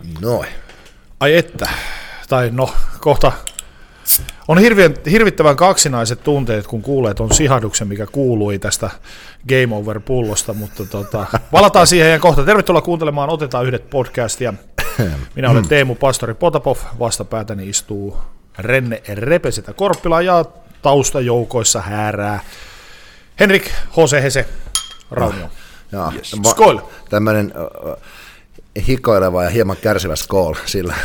Noin. Ai että, tai no kohta on hirvittävän kaksinaiset tunteet, kun kuulee tuon sihahduksen, mikä kuului tästä Game Over-pullosta, mutta valataan siihen ja kohta. Tervetuloa kuuntelemaan Otetaan yhdet podcastia. Minä olen Teemu Pastori Potapov, vastapäätäni istuu Renne Repesetä Korppila ja taustajoukoissa häärää Henrik H.C. Hese Raunio. Yes. Skoil! Tämmöinen hikoileva ja hieman kärsivä skoil sillä.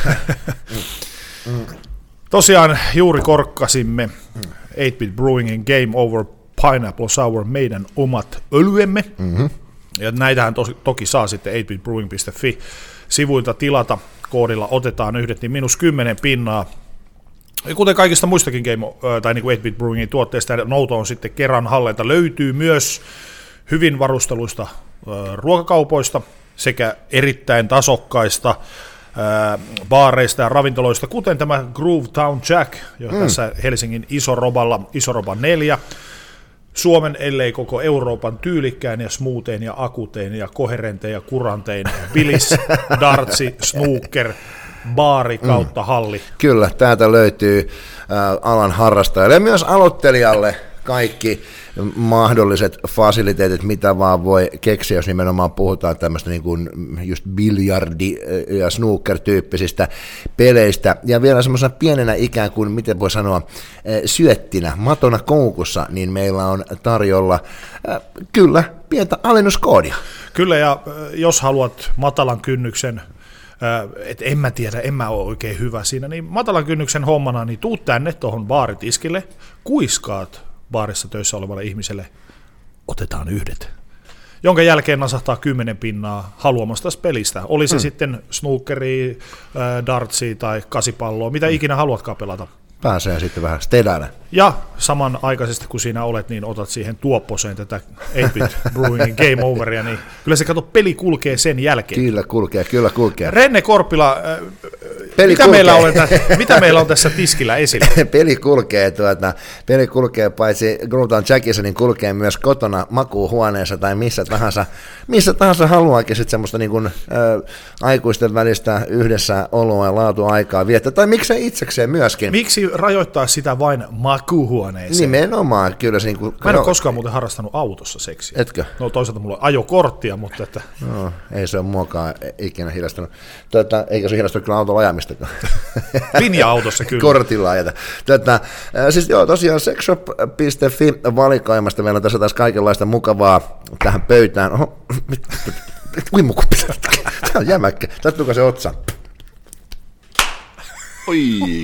Tosiaan juuri korkkasimme 8-Bit Brewingin Game Over Pineapple Sour meidän omat öljyemme. Mm-hmm. Ja näitähän toki saa sitten 8bitbrewing.fi sivuilta tilata koodilla otetaan yhdet, niin -10 Ja kuten kaikista muistakin tai niin kuin 8-Bit Brewingin tuotteista, nouto on sitten kerran hallenta. Löytyy myös hyvin varusteluista ruokakaupoista sekä erittäin tasokkaista baareista ja ravintoloista, kuten tämä Groove Town Jack, jo tässä Helsingin Isoroba 4, Suomen, ellei koko Euroopan tyylikkään ja smoothein ja akutein ja koherentein ja kurantein bilis, dartsi, snooker, baari kautta halli. Kyllä, täältä löytyy alan harrastajalle ja myös aloittelijalle kaikki mahdolliset fasiliteetit, mitä vaan voi keksiä, jos nimenomaan puhutaan tämmöistä niin kuin just biljardi- ja snooker-tyyppisistä peleistä. Ja vielä semmoisena pienenä ikään kuin, miten voi sanoa, syöttinä, matona koukussa, niin meillä on tarjolla kyllä pientä alennuskoodia. Kyllä, ja jos haluat matalan kynnyksen, että en mä ole oikein hyvä siinä, niin matalan kynnyksen hommana, niin tuu tänne tuohon baaritiskille, kuiskaat baarissa töissä olevalle ihmiselle, otetaan yhdet. Jonka jälkeen nasahtaa 10 pinnaa haluamasta pelistä. Oli se sitten snookeria, dartsia tai kasipalloa, mitä ikinä haluatkaan pelata. Pääsee sitten vähän stedänä. Ja samanaikaisesti kun siinä olet, niin otat siihen tuopposeen tätä 8-Bit Brewingin Game Overia, niin kyllä se peli kulkee sen jälkeen. Kyllä kulkee. Renne Korppila, mitä meillä on tässä tiskillä esillä? Peli kulkee paitsi Groove Jackissa, niin kulkee myös kotona makuuhuoneessa tai missä tahansa haluaakin sitten semmoista niin kuin, aikuisten välistä yhdessä oloa ja laatuaikaa viettää, tai miksei itsekseen myöskin. Miksi rajoittaa sitä vain makuuhuoneeseen? Nimenomaan, kyllä se niin kuin, mä en ole koskaan muuten harrastanut autossa seksiä. Etkö? No toisaalta mulla on ajokorttia, mutta että... No, ei se ole muakaan ikinä hidastanut. Eikä se hidastanut kyllä autolla ajamistakaan. Linja-autossa kyllä. Kortilla ajata. Siis joo, tosiaan sexshop.fi valikoimasta. Meillä on tässä taas kaikenlaista mukavaa tähän pöytään. Oho, uimukuppi. Tämä on jämäkkä. Sattuuko se otsa? Oi.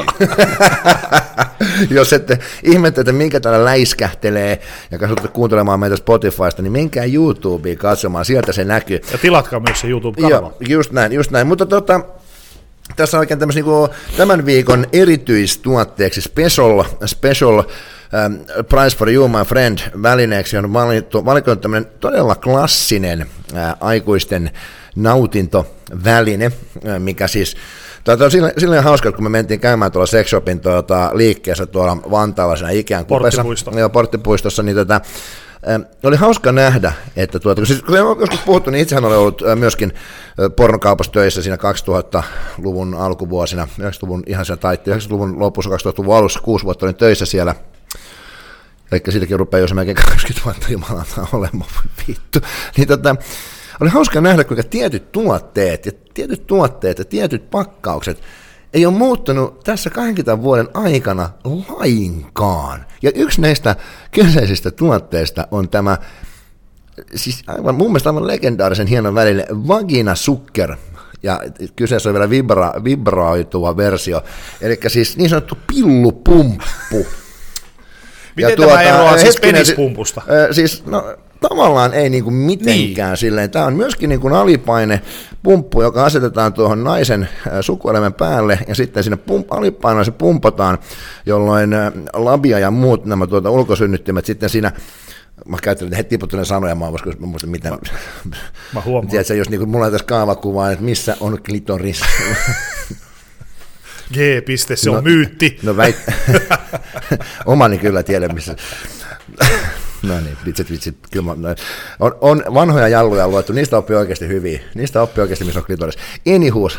Jos ette ihmettä, että minkä täällä läiskähtelee ja katsotte kuuntelemaan meitä Spotifysta, niin menkää YouTubeen katsomaan, sieltä se näkyy. Ja tilatkaa myös se YouTube-kanava. Joo, just näin. Mutta tässä on oikein tämmöisen niin tämän viikon erityistuotteeksi special Price for You, my friend, välineeksi on valikoitu tämmöinen todella klassinen aikuisten nautintoväline, mikä siis... Tämä on silleen hauska, kun me mentiin käymään tuolla Sexshopin liikkeessä tuolla Vantaalla siinä Ikean kupeessa. Porttipuistossa, niin oli hauska nähdä, että siis, kun on joskus puhuttu, niin itsehän olen ollut myöskin pornokaupassa töissä siinä 2000-luvun alkuvuosina, 90-luvun ihan siinä taittiin, 90-luvun lopussa, 2000-luvun alussa, 6 vuotta olin töissä siellä. Eli siitäkin rupeaa jo se melkein 20 vuotta jumalata olemaan, vittu. Niin oli hauska nähdä, kuinka tietyt tuotteet ja tietyt pakkaukset ei ole muuttunut tässä 20 vuoden aikana lainkaan. Ja yksi näistä kyseisistä tuotteista on tämä, siis aivan, mun mielestä aivan legendaarisen hienon väline Vagina Sucker. Ja kyseessä on vielä vibroituva versio, eli siis niin sanottu pillupumppu. Miten tämä eroaa siis penispumpusta? Siis, tavallaan ei niinku mitenkään niin. Silleen. Tämä on myöskin niinku alipaine-pumppu, joka asetetaan tuohon naisen sukuelimen päälle, ja sitten siinä alipainoilla se pumpataan, jolloin labia ja muut nämä ulkosynnyttimet sitten siinä, mä käyttelin heti tiputtuneet sanoja, mä muistan miten. Mä huomaan. Tiedätkö, jos niinku, mulla on tässä kaavakuvaa, että missä on klitoris. G-piste, se on myytti. Omani kyllä tiedän, missä. No niin, vitsit. Kyllä on vanhoja jalluja luettu, niistä oppii oikeasti hyviä. Niistä oppii oikeasti, missä on klitoris. Anywhoos,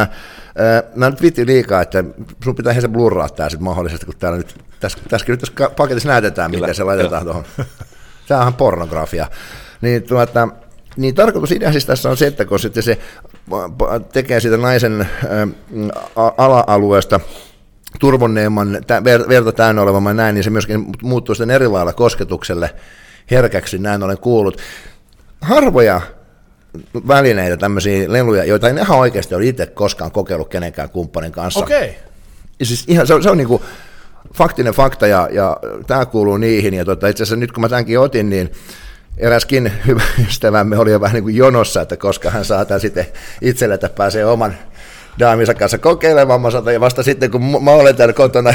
mä nyt viittin liikaa, että sun pitää ihan se blurraa tää sitten mahdollisesti, kun täällä nyt, tässäkin nyt tässä paketissa näytetään, miten se laitetaan tuohon. Tämä on pornografia. Niin tarkoitusidea siis tässä on se, että kun sitten se tekee siitä naisen ala-alueesta turvonneemman, verta täynnä olevamman näin, niin se myöskin muuttuu sitten eri lailla kosketukselle herkäksi, näin olen kuullut. Harvoja välineitä, tämmöisiä leluja, joita en ihan oikeasti ole itse koskaan kokeillut kenenkään kumppanin kanssa. Okei. Siis ihan, se on niin kuin faktinen fakta, ja tämä kuuluu niihin, ja itse asiassa nyt kun mä tämänkin otin, niin eräskin hyvä ystävämme oli jo vähän niin kuin jonossa, että koska hän saa tämän sitten itselle, että pääsee oman daaminsa kanssa kokeilemaan, mä saatan, ja vasta sitten kun mä olen täällä kotona.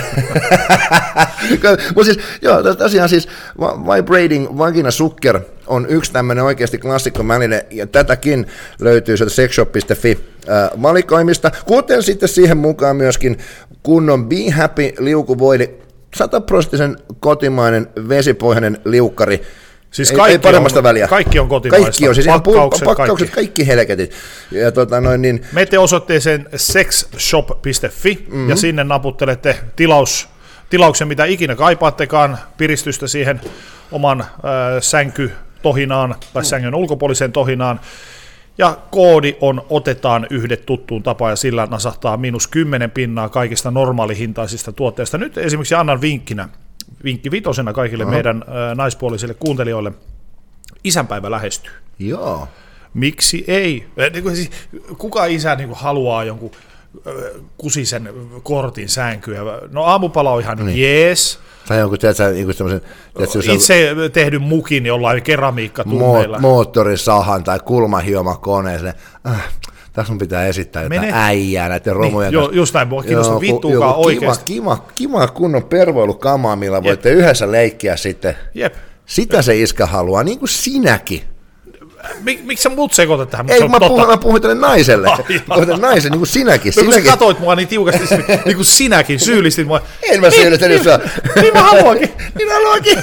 Mutta siis, joo, tosiaan siis vibrating vagina sucker on yksi tämmöinen oikeasti klassikkoväline, ja tätäkin löytyy sieltä sexshop.fi valikoimista, kuten sitten siihen mukaan myöskin kunnon Be Happy liukuvoide, 100% kotimainen vesipohjainen liukkari. Siis ei paremmasta väliä. Kaikki on kotimaista. Kaikki on, siis pakkaukset, kaikki helketit. Ja niin. Menette osoitteeseen sexshop.fi ja sinne naputtelette tilauksen, mitä ikinä kaipaattekaan, piristystä siihen oman sänkytohinaan tai sängyn ulkopuoliseen tohinaan. Ja koodi on otetaan yhdet tuttuun tapaan, ja sillä nasahtaa -10% kaikista normaalihintaisista tuotteista. Nyt esimerkiksi annan vinkki vitosena kaikille meidän naispuolisille kuuntelijoille. Isänpäivä lähestyy. Joo. Miksi ei? Kuka isä haluaa jonkun kusisen kortin sänkyä? No aamupala on ihan jees. Tai jonkun, tämmöisen... Itse tehdyn mukin jollain keramiikkatunneilla. Moottorisahan tai kulmahiomakoneen. Tässä mun pitää esittää jotain äijää näiden romujen kanssa. Just näin, mua kiinnostaa vittuukaan oikeasti. Kiva kunnon pervoilukamaa, millä voitte yhdessä leikkiä sitten. Jep. Sitä se iskä haluaa, niin kuin sinäkin. Miksi sä mut sekoitat tähän? Ei, mä puhun tälle naiselle. Puhun naisen, niin kuin sinäkin. Kun sä katoit mua niin tiukasti, niin kuin sinäkin syyllistit mua. En mä syyllistänyt sua. Niin mä haluankin. Niin haluankin.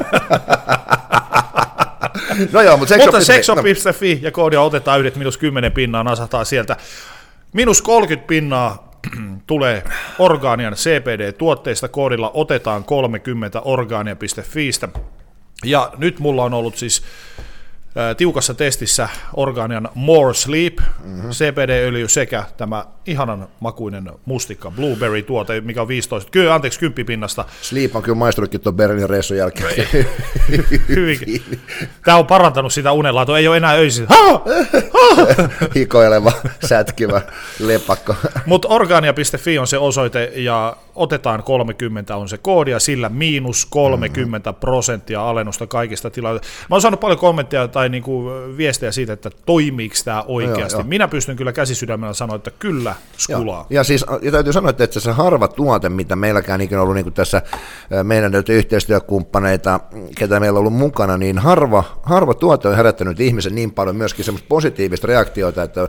No joo, mutta sexshop.fi ja koodia otetaan yhdet -10%, nasahtaa sieltä. -30% tulee Organian CBD-tuotteista, koodilla otetaan 30 organia.fiistä. Ja nyt mulla on ollut siis tiukassa testissä Organian More Sleep, CBD-öljy sekä tämä ihanan makuinen mustikka blueberry-tuote, mikä on 10%. Sleep on kyllä maistunutkin tuon Berliinin reissun jälkeen. Hyvinkin. Tämä on parantanut sitä unenlaatua, ei ole enää öisin. Hikoileva, sätkivä lepakko. Mutta organia.fi on se osoite, ja otetaan 30 on se koodi, ja sillä -30% alennusta kaikista tiloista. Mä oon saanut paljon kommentteja tai niinku viestejä siitä, että toimiiko tämä oikeasti. Joo. Minä pystyn kyllä käsisydämellä sanoa, että kyllä skulaa. Ja siis ja täytyy sanoa, että se harva tuote, mitä meilläkään ikinä ollut niinku tässä meidän yhteistyökumppaneita, ketä meillä on ollut mukana, niin harva tuote on herättänyt ihmisen niin paljon myöskin semmoista positiivista reaktiota, että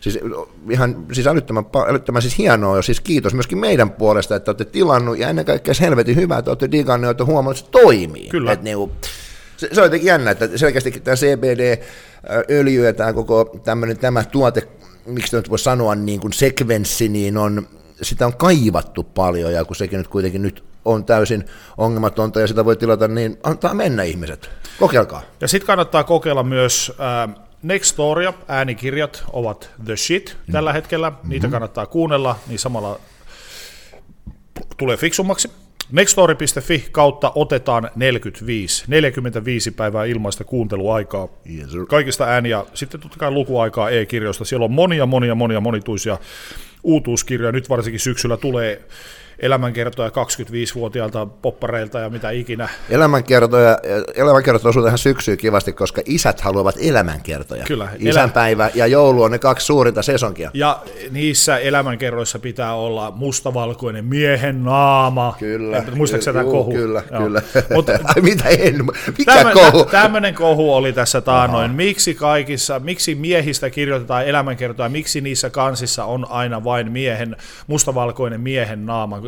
siis älyttömän siis hienoa, siis kiitos myöskin meidän puolesta, että olette tilannut, ja ennen kaikkea helvetin hyvää, että olette digannut, että huomannut, että se toimii. Kyllä. Se on jotenkin jännä, että selkeästi tämä CBD-öljy ja tämä tuote, miksi nyt voi sanoa niin kuin sekvenssi, niin sitä on kaivattu paljon, ja kun sekin nyt kuitenkin nyt on täysin ongelmatonta, ja sitä voi tilata, niin antaa mennä ihmiset. Kokeilkaa. Ja sitten kannattaa kokeilla myös Nextoria, äänikirjat ovat the shit tällä hetkellä, niitä kannattaa kuunnella, niin samalla tulee fiksummaksi. Nextory.fi kautta otetaan 45 päivää ilmaista kuunteluaikaa kaikista ääniä, sitten totta kai lukuaikaa e-kirjoista, siellä on monia monituisia uutuuskirjoja, nyt varsinkin syksyllä tulee elämänkertoja 25-vuotiailta poppareilta ja mitä ikinä. Elämänkertoja osuu tähän syksyyn kivasti, koska isät haluavat elämänkertoja. Kyllä. Isänpäivä ja joulu on ne 2 suurinta sesonkia. Ja niissä elämänkerroissa pitää olla mustavalkoinen miehen naama. Kyllä. Muistatko sä tämän kohun? Kyllä. Mutta mikä kohu? Tämmöinen kohu oli tässä taannoin. Miksi miehistä kirjoitetaan elämänkertoja, miksi niissä kansissa on aina vain mustavalkoinen miehen naama?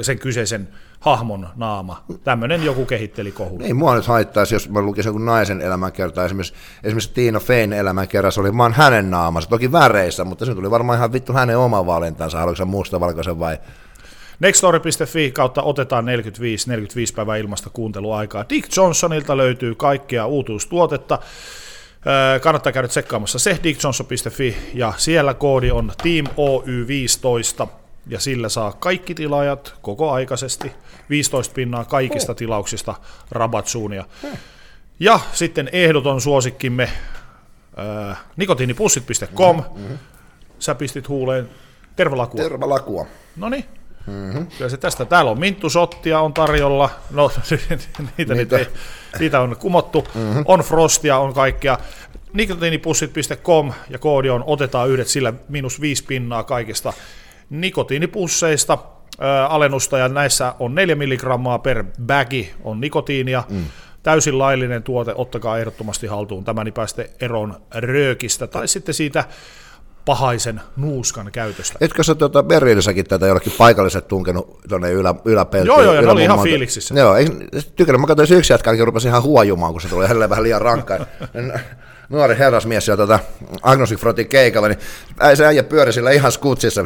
sen kyseisen hahmon naama. Tämmöinen joku kehitteli kohun. Ei mua nyt haittaisi, jos mä lukisin jonkun naisen elämänkertaa. Esimerkiksi Tina Feyn elämänkerrassa oli vaan hänen naamansa, toki väreissä, mutta se tuli varmaan ihan vittu hänen oma valintansa. Haluatko musta, valkoisen vai? Nextstory.fi kautta otetaan 45 päivää ilmasta kuunteluaikaa. Dick Johnsonilta löytyy kaikkea uutuustuotetta. Kannattaa käydä tsekkaamassa se dickjohnson.fi ja siellä koodi on Team Oy15 ja sillä saa kaikki tilaajat koko aikaisesti 15% kaikista tilauksista rabatsuunia. Ja sitten ehdoton suosikkimme nikotiinipussit.com. Sä pistit huuleen tervalakua. Tervalakua. Noniin. Kyllä se tästä. Täällä on minttusottia on tarjolla. No, niitä on kumottu. On Frostia, on kaikkea. Nikotiinipussit.com ja koodi on otetaan yhdet sillä -5% kaikista nikotiinipusseista. Alennusta ja näissä on 4 milligrammaa per bagi on nikotiinia. Täysin laillinen tuote, ottakaa ehdottomasti haltuun tämä, niin pääsette eroon röökistä tai sitten siitä pahaisen nuuskan käytöstä. Etkö sä Berliinissäkin tätä jollekin paikalliset tunkenut tuonne yläpeltiin? Joo, ne oli ihan fiiliksissä. Joo, tykännyt, mä katsoin se yksi jätkä, rupesi ihan huojumaan, kun se tuli hänelle vähän liian rankkaan. Nuori herrasmies ja Agnostic Frontin keikalla, niin se äijä pyöri sillä ihan skutsissa.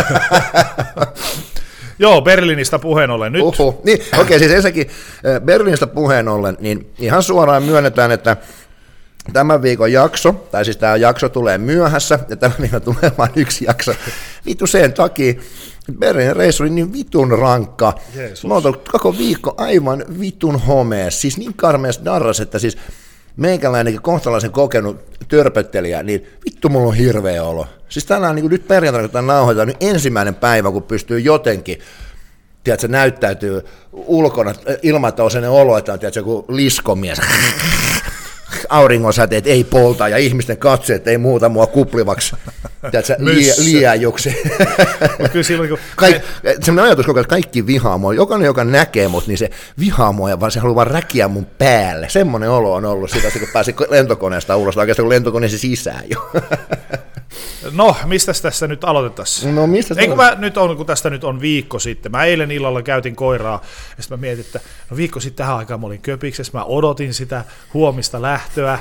Joo, Berliinistä puheen ollen nyt. Niin, okei, siis ensinnäkin Berliinistä puheen ollen, niin ihan suoraan myönnetään, että tämän viikon jakso, tai siis tämä jakso tulee myöhässä, ja tämän viikon tulee vain yksi jakso. Vittu sen takia, Berliinin reissu oli niin vitun rankka. Jeesus. Mä oon koko viikko aivan vitun homeessa, siis niin karmeessa darras, että siis meikäläinenkin kohtalaisen kokenut törpöttelijä, niin vittu mulla on hirveä olo. Siis tänään niin nyt perjantaina, kun tämän nauhoitetaan, niin ensimmäinen päivä, kun pystyy jotenkin, tiedätkö, näyttäytyy ulkona ilman, että on sellainen olo, että on tiedätkö, joku liskomies. Auringonsäteet ei polta ja ihmisten katseet ei muuta mua kuplivaksi liiajuksi. Sellainen ajatus koko ajan, että kaikki vihaa mua. Jokainen, joka näkee mut, niin se vihaa mua ja vaan se haluaa räkiä mun päälle. Semmoinen olo on ollut sitä, kun pääsi lentokoneesta ulos, oikeastaan kun lentokoneeseen sisään jo. No, mistä tässä nyt aloitettaisiin? No, mistä kun tästä nyt on viikko sitten. Mä eilen illalla käytin koiraa, ja sitten mä mietin, että no viikko sitten tähän aikaan mä olin Köpiksessä, mä odotin sitä huomista lähtöä.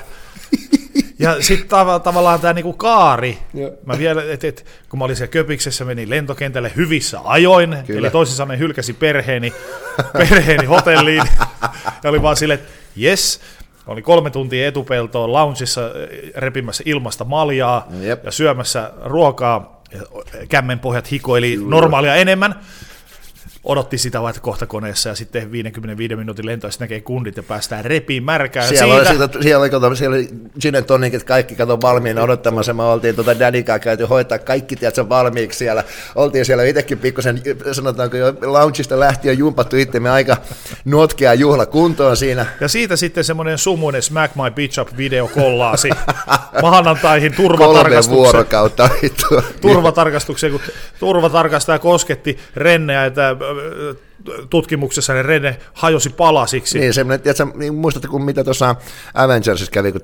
Ja sitten tavallaan tämä niinku kaari, mä vielä, kun mä olin siellä Köpiksessä, menin lentokentälle hyvissä ajoin, kyllä. Eli toisin sanoen hylkäsin perheeni hotelliin, ja oli vaan silleen, että jes, oli 3 tuntia etupeltoon loungeissa repimässä ilmasta maljaa ja syömässä ruokaa, kämmenpohjat hikoili normaalia enemmän. Odotti sitä vaikka kohta koneessa ja sitten 55 minuutin lento, ja näkee kundit ja päästään repiin märkään. Siellä oli gin and tonicit, kaikki kato valmiina odottamassa. Me oltiin Daddykaa käyty hoitaa kaikki tiedätkö, valmiiksi siellä. Oltiin siellä itsekin pikkusen, sanotaanko jo loungeista lähtien jumpattu itsemme aika notkea juhla kuntoon siinä. Ja siitä sitten semmoinen sumuinen Smack My Bitch Up -video kollaasi maanantaihin turvatarkastukseen. 3 vuorokautta. Turvatarkastukseen, kun turvatarkastaja kosketti Renneä, että tutkimuksessa ne Renne hajosi palasiksi. Niin, semmoinen, tiedätkö, niin muistatte, kun mitä tuossa Avengersissa kävi, kun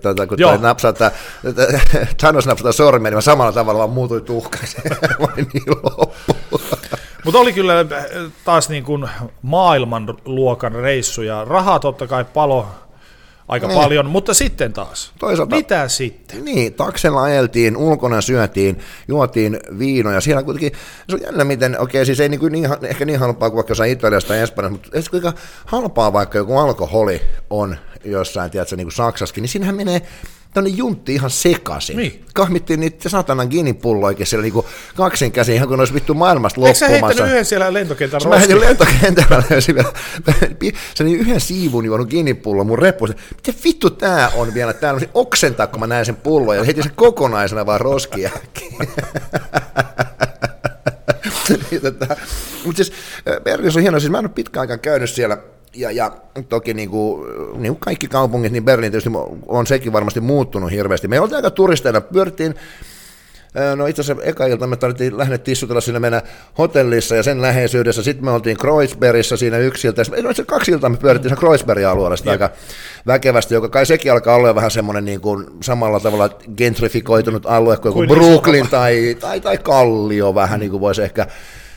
Thanos napsata sormia, niin samalla tavalla vaan muutui tuhkaksi. Mä olin niin loppu. Mutta oli kyllä taas niin kuin maailmanluokan reissu, ja rahaa totta kai palo aika paljon, mutta sitten taas, toisaalta, mitä sitten? Niin, taksella ajeltiin, ulkona syötiin, juotiin viinoja, siellä kuitenkin, se on jännä miten, okei, siis ei ehkä niin halpaa kuin vaikka jossain Italiasta tai Espanjassa, mutta ei kuinka halpaa vaikka joku alkoholi on jossain, tiedätkö, niin kuin Saksassakin, niin siinähän menee tämmöinen juntti ihan sekaisin. Niin. Kahmittiin niitä satanan ginipulloikin siellä niinku kaksin käsin, ihan kun olisi vittu maailmasta loppumassa. Eikö sä heittänyt yhden siellä lentokentän roskiin? Mä heitin lentokentällä se oli yhden siivun juonut ginipullon mun reppuun. Miten vittu tää on vielä täällä? Mä oksentaa, kun mä näin sen pullon ja heitin sen kokonaisena vaan roskiin. Mutta siis Berliinissä on hienoa, siis mä en ole pitkään aikaan käynyt siellä. Ja toki niin kuin kaikki kaupungit, niin Berliin tietysti on sekin varmasti muuttunut hirveästi. Me oltiin aika turisteina, pyörittiin, no itse asiassa eka ilta me lähdettiin tissutella siinä meidän hotellissa ja sen läheisyydessä. Sitten me oltiin Kreuzbergissa siinä yksi ilta. No itse 2 iltaa me pyörittiin siinä Kreuzbergin alueella sitä aika väkevästi, joka kai sekin alkaa olla vähän semmoinen niin kuin samalla tavalla gentrifikoitunut alue kuin joku Brooklyn tai Kallio vähän niin kuin voisi ehkä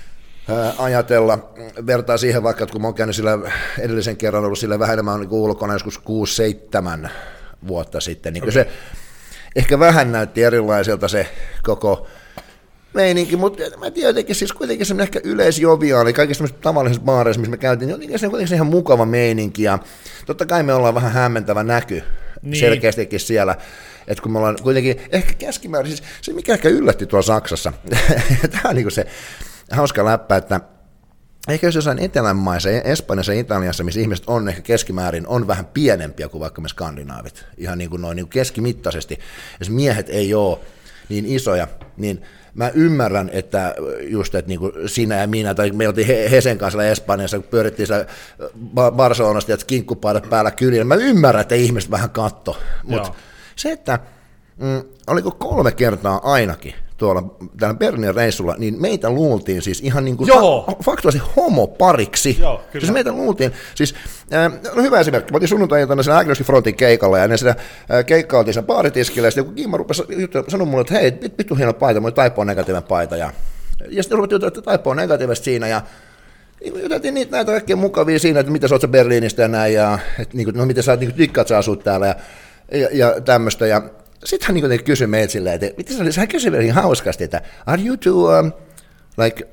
ajatella. Vertaa siihen vaikka, että kun mä oon käynyt sillä edellisen kerran ollut sillä vähän enemmän niin ulkona joskus 6-7 vuotta sitten, niin se ehkä vähän näytti erilaiselta se koko meininki, mutta mä tiedän jotenkin, siis kuitenkin semmoinen ehkä yleisjoviaali, kaikissa semmoisissa tavallisissa baareissa, missä me käytiin, niin jotenkin se on kuitenkin ihan mukava meininki, ja totta kai me ollaan vähän hämmentävä näky selkeästikin siellä, että kun me ollaan kuitenkin ehkä keskimäärin, siis se mikä ehkä yllätti tuolla Saksassa, tämä on niin se hauska läppä, että ehkä jos jossain etelänmaissa, Espanjassa ja Italiassa, missä ihmiset on ehkä keskimäärin, on vähän pienempiä kuin vaikka me skandinaavit, ihan niin kuin noin niin kuin keskimittaisesti, jos miehet ei ole niin isoja, niin mä ymmärrän, että just, että niin kuin sinä ja minä, tai me oltiin Hesen kanssa Espanjassa, kun pyörittiin Barcelonasta, että kinkkupaidat päällä kylillä, mä ymmärrän, että ihmiset vähän katto, mutta se, että oliko 3 kertaa ainakin täällä Bernin reissulla, niin meitä luultiin siis ihan niin kuin faktuaalisesti homopariksi. Siis meitä luultiin, siis no hyvä esimerkki, mä oltiin sunnuntai-iltana siellä Agnoskin Frontin keikalla, ja ennen sitä keikkaa oltiin sen baaritiskillä, ja sitten joku Kimma rupesi sanoa mulle, että hei, vittu hieno paita, mulla Taipo on negatiivinen paita, ja sitten ruvettiin jutella, että Taipo on negatiivista siinä, ja juteltiin näitä kaikkein mukavia siinä, että mitä sä oot sä Berliinistä ja näin, ja että no miten sä dikkaat sä asut täällä, ja tämmöistä, ja sitten hän niin kysyi meiltä silleen, että hän kysyi vielä hauskasti, että are you too like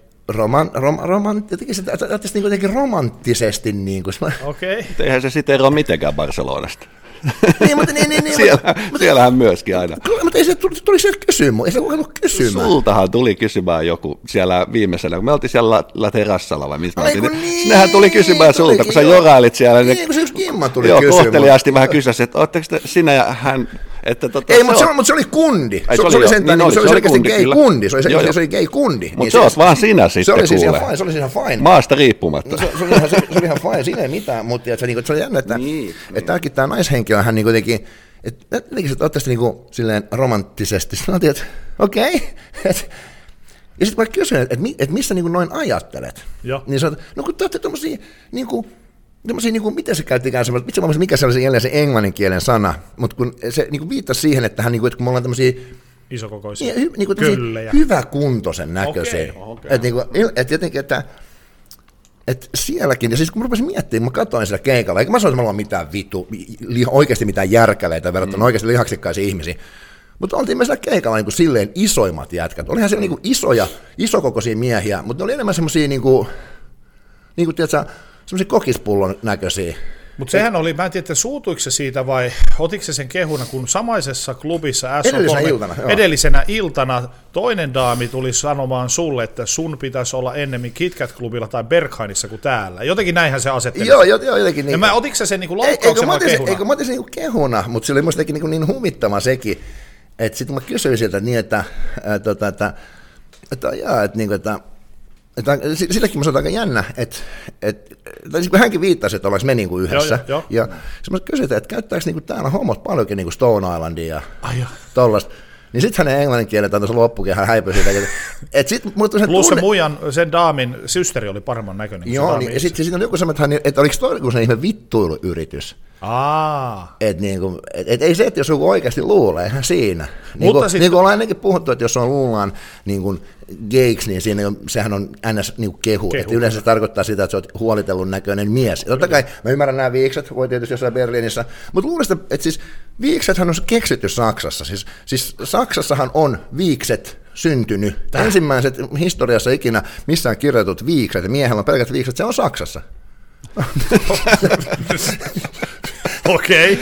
jotenkin romanttisesti niin kuin. Okei. Eihän se sitten eroa mitenkään Barcelonasta. Niin, siellähän myöskin aina. Mutta ei se tuli sieltä kysymään, ei se ollut kysymään. Sultahan tuli kysymään joku siellä viimeisellä, kun me oltiin siellä La Terrassalla vai mistä niin, sinnehän tuli kysymään sulta, kun sä jorailit siellä. Niin, kun se yksi Kimma tuli kysymään. Kohteliaasti vähän kysäsi, että ootteko sinä ja hän. Ei, mutta se oli kundi. Se oli sentään, se oli selkeästi gay-kundi. Se oli gay-kundi. Mutta se olisi vaan sinä sitten, kuule. Se olisi ihan fine. Maasta riippumatta. Se oli ihan fine, siinä ei mitään, mutta se oli jännä, että tämäkin tämä naishenkilö, hän jotenkin, että ottaisi silleen romanttisesti. Sanoin, että okei. Ja sitten mä kysyin, että missä noin ajattelet. Niin sanoin, no kun te olette tommosia miten se käyttikään semmoista, mikä se englannin kielen sana, mutta kun se viittasi siihen, että että kun me ollaan tämmöisiä isokokoisia, hyväkuntoisen näköisiä, että jotenkin, että sielläkin, ja siis kun mä rupesin miettimään, mä katsoin siellä keikalla, eikä mä sanoin, että me ollaan mitään oikeasti mitään järkäleitä verrattuna oikeasti lihaksikkaisia ihmisiä, mutta oltiin me siellä keikalla silleen isoimmat jätkät, olihan siellä isokokoisia miehiä, mutta ne oli enemmän semmoisia tiedätkö, semmoisia kokispullon näköisiä. Mutta sehän oli, mä en tiedä, että suutuiko se siitä vai otiko se sen kehuna, kun samaisessa klubissa edellisenä iltana toinen daami tuli sanomaan sulle, että sun pitäisi olla ennemmin KitKat-klubilla tai Berghainissa kuin täällä. Jotenkin näinhän se asetteli. Joo, jotenkin niin. Ja otiko se sen niin laukkauksena kehuna? Eikö mä otin sen kehuna, mutta se oli musta niin huvittava sekin, että sitten mä kysyin sieltä niin, että silläkin mä sanoin aika jännä, että hänkin viittasi, että ollaanko me yhdessä. Ja sitten mä kysyin, että käyttääkö täällä homot paljonkin Stone Islandia ja tollaista. Niin sitten hänen englannin kielet antoi loppukin, hän häipyi siitä. Plus sen daamin systeri oli paremman näköinen. Joo, niin, ja sitten oli joku semmoinen, että oliko toi joku ihme vittuiluyritys. Et ei se, että jos joku oikeasti luulee, ihan siinä. Niin kuin ollaan ennenkin puhuttu, että jos on luullaan niin geiksi, niin siinä sehän on ns. Kehu. Että yleensä se tarkoittaa sitä, että sä oot huolitellun näköinen mies. Ja totta kai mä ymmärrän nämä viikset, voi tietysti jossain Berliinissä, mutta luulisin, että siis viiksethän on keksitty Saksassa. Siis Saksassahan on viikset syntynyt. Ensimmäiset historiassa ikinä missään kirjoitut viikset, ja miehellä on pelkät viikset, se on Saksassa. Okei.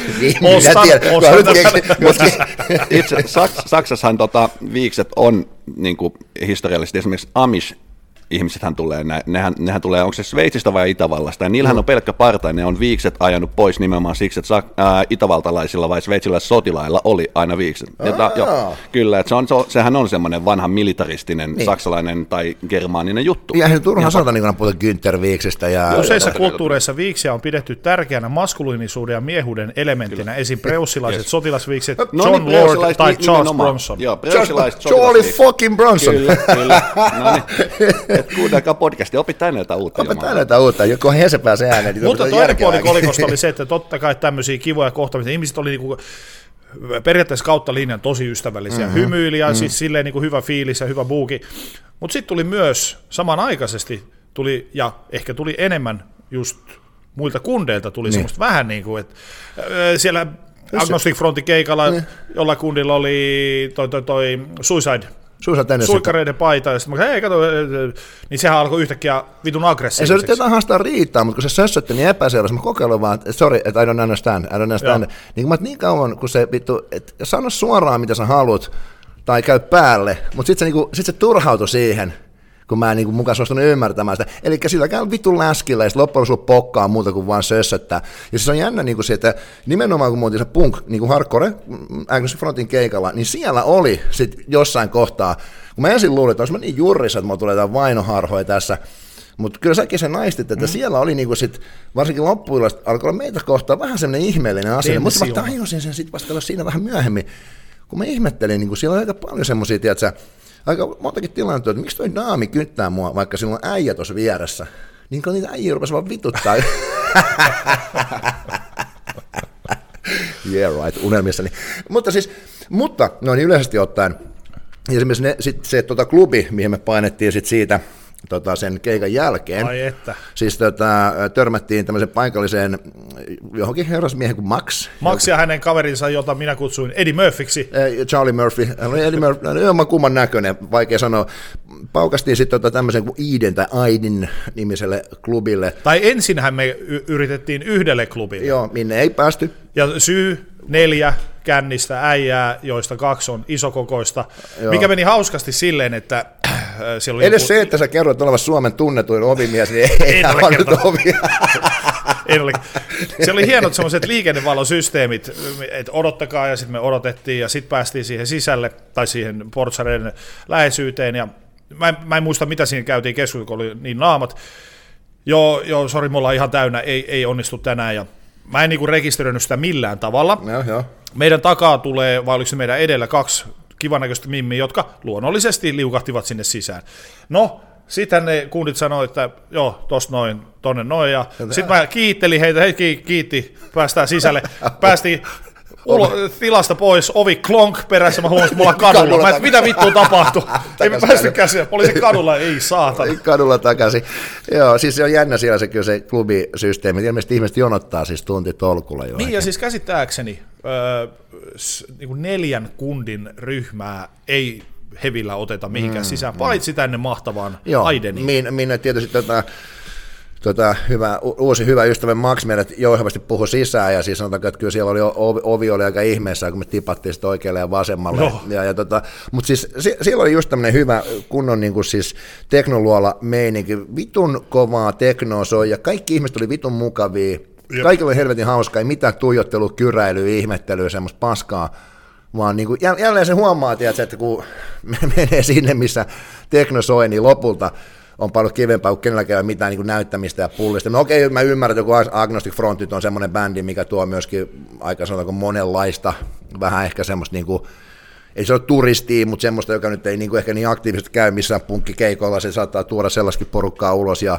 Itse Saksassahan viikset on niinku historiallisesti esimerkiksi Amish-ihmisethän tulee, nehän tulee, onko se Sveitsistä vai Itävallasta, ja niillähän on pelkkä parta, ja ne on viikset ajanut pois nimenomaan siksi, että itävaltalaisilla vai sveitsiläisillä sotilailla oli aina viikset. Kyllä, että sehän on semmoinen vanha militaristinen saksalainen tai germaaninen juttu. Ja turhaan sanotaan niin kuin puhutaan Günther-viiksestä. Useissa kulttuureissa viiksiä on pidetty tärkeänä maskuliinisuuden ja miehuuden elementtinä, esim. Preussilaiset sotilasviikset, John Lord tai Charles Bronson. Charlie fucking Bronson. Kyllä. No niin. Kuunnelkaa podcastia, opit näitä uutta. Joko he se pääsee ääneen. Mutta toinen puoli kolikosta oli se, että totta kai tämmöisiä kivoja kohtaamisia. Ihmiset oli niinku periaatteessa kautta linjan tosi ystävällisiä, hymyiliä, siis silleen niinku hyvä fiilis ja hyvä buuki. Mutta sitten tuli myös samanaikaisesti, ja ehkä tuli enemmän just muilta kundeilta tuli semmoista vähän niin kuin, että siellä Agnostic Frontin keikalla jollain kundilla oli toi Suicide suikkareiden paita, ja sitten hei, kato, niin sehän alkoi yhtäkkiä vitun aggressiiviseksi. Ei se yritti haastaa riitaa, mutta kun se sössötti niin epäselvästi, mä kokeilin vaan, että sorry, että I don't understand. Niin, niin kauan, kun se vittu, että sano suoraan, mitä sä haluat, tai käy päälle, mutta sitten se turhautui siihen, kun mä en niin mukaan suostunut ymmärtämään sitä. Eli sillä käy vitun läskillä, ja sitten loppujen sulla pokkaa muuta kuin vaan sössöttää. Ja siis on jännä niin se, että nimenomaan kun muotin se punk, niin kuin hardcore, Agnostic Frontin keikalla, niin siellä oli sitten jossain kohtaa, kun mä ensin luulin, että olisi mä niin jurrissa, että mulla tulee jotain vainoharhoja tässä, mutta kyllä säkin se naistit, että siellä oli niinku sit, varsinkin loppuillasta alkoi olla meitä kohtaa vähän semmoinen ihmeellinen asia, mutta mä tajusin sen sitten vasta siinä vähän myöhemmin, kun mä ihmettelin, niin siellä oli aika paljon semmoisia, tiedätkö, aika montakin tilannetta, että miksi toi daami kyttää mua, vaikka sillä on äijä tuossa vieressä. Niin kun niitä äijä rupesi vaan vituttaa. Yeah right, unelmissani. Mutta noin yleisesti ottaen, ja esimerkiksi se klubi, mihin me painettiin sit siitä sen keikan jälkeen, siis törmättiin tämmöisen paikalliseen johonkin herrasmiehen kuin Max. Max ja hänen kaverinsa, jota minä kutsuin Eddie Murphyksi. Charlie Murphy. Hän oli Eddie Murphy, ihan kumman näköinen, vaikea sanoa. Paukastiin sitten tämmöisen kuin Eden tai Aidin nimiselle klubille. Tai ensinhän me yritettiin yhdelle klubille. Joo, minne ei päästy. Ja 4 kännistä äijää, joista 2 on isokokoista, mikä meni hauskasti silleen, että siellä oli edes se, että sä kerroit olevasi Suomen tunnetuin ovimies, niin ei avannut ovia. Se oli hienot semmoiset liikennevalosysteemit, että odottakaa, ja sitten me odotettiin, ja sitten päästiin siihen sisälle, tai siihen portsareiden läheisyyteen, ja mä en muista, mitä siinä käytiin keskustelua, kun oli niin naamat. Joo, sori, me ollaan ihan täynnä, ei onnistu tänään, ja mä en niinku rekisteröinyt sitä millään tavalla. Joo. Meidän takaa tulee, vai oliko se meidän edellä 2 kivanäköistä mimmiä, jotka luonnollisesti liukahtivat sinne sisään. No, sitten ne kundit sanoi, että joo, tosta noin, tonne noin, ja sitten mä kiittelin heitä, he kiitti, päästään sisälle, päästiin tilasta pois, ovi klonk perässä, mä huomasin, että mulla kadulla. Mä et, mitä vittua tapahtui? Ei me päästy käsiä, poliisi kadulla, ei saatana. Kadulla takaisin. Joo, siis se on jännä siellä se, kyllä se klubisysteemi. Ilmeisesti ihmiset jonottaa siis tuntitolkulla jo. Niin, ja siis käsittääkseni niin 4 kundin ryhmää ei hevillä oteta mihinkään sisään, paitsi tänne mahtavaan Aideniin. Minne tietysti uusi hyvä ystävä Max meidät jouhevasti puhui sisään, ja siis sanotaan, että kyllä siellä ovi oli aika ihmeessä, kun me tipattiin sitä oikealle ja vasemmalle. Mutta siis siellä oli just tämmöinen hyvä kunnon niin kuin siis teknoluola meininki, vitun kovaa teknoa soi, ja kaikki ihmiset oli vitun mukavia, kaikilla oli helvetin hauskaa, ei mitään tuijottelua, kyräilyä, ihmettelyä, semmoista paskaa, vaan niin kuin, jälleen se huomaa, tiedätkö, että kun menee sinne, missä tekno soi, niin lopulta on paljon kivempaa, kun kenelläkään ei ole mitään niin kuin näyttämistä ja pullista. No okei, mä ymmärrän, että joku Agnostic Frontit on semmoinen bändi, mikä tuo myöskin aika sanotaanko monenlaista, vähän ehkä semmoista, niin kuin, ei se ole turistia, mutta semmoista, joka nyt ei niin kuin ehkä niin aktiivisesti käy missään punkkikeikolla, se saattaa tuoda sellaistakin porukkaa ulos ja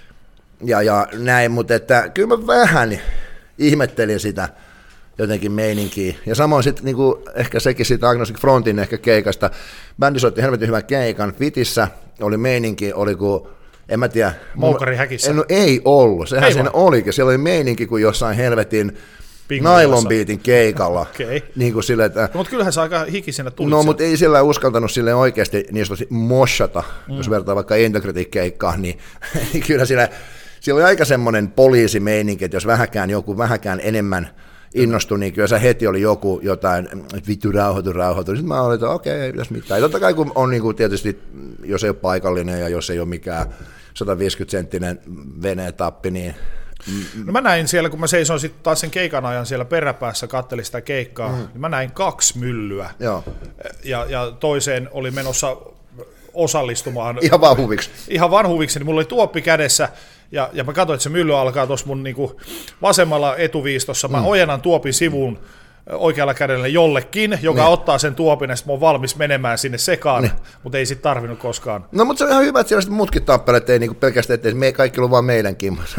näin, mutta että kyllä mä vähän ihmettelin sitä jotenkin meininkiä. Ja samoin sitten niinku, ehkä sekin siitä Agnostic Frontin ehkä keikasta. Bändi soitti helvetin hyvän keikan. Fitissä oli meininki, oli kuin, en mä tiedä. Moukari häkissä. Ei ollut, sehän siinä olikin. Siellä oli meininki kuin jossain helvetin Nylon Beatin keikalla. Okay. Niin kuin sille, että, mutta kyllähän se aika hikisenä tuli. No, mutta ei sillä uskaltanut sille oikeasti niin moshata, jos vertaa vaikka Integrity-keikkaan, niin kyllä siellä oli aika semmoinen poliisimeininki, että jos joku vähäkään enemmän innostui, niin kyllä se heti oli joku jotain, että vittu rauhoitu. Sitten mä olin, että okei, ei pitäisi mitään. Ja totta kai kun on niin kuin tietysti, jos ei ole paikallinen ja jos ei ole mikään 150-senttinen veneetappi, niin no mä näin siellä, kun mä seisoin sitten taas sen keikan ajan siellä peräpäässä, kattelin sitä keikkaa, niin mä näin 2 myllyä. Joo. Ja toiseen oli menossa osallistumaan. Ihan vaan huviksi, niin mulla oli tuoppi kädessä, ja mä katsoin, että se mylly alkaa tuossa mun niinku vasemmalla etuviistossa. Mä ojennan tuopin sivuun oikealla kädellä jollekin, joka ottaa sen tuopin, ja sitten mä oon valmis menemään sinne sekaan, mutta ei sit tarvinnut koskaan. No, mutta se on ihan hyvä, että siellä sitten muutkin tappelet, ei niinku pelkästään, että me kaikki ollut vaan meidän kimmassa.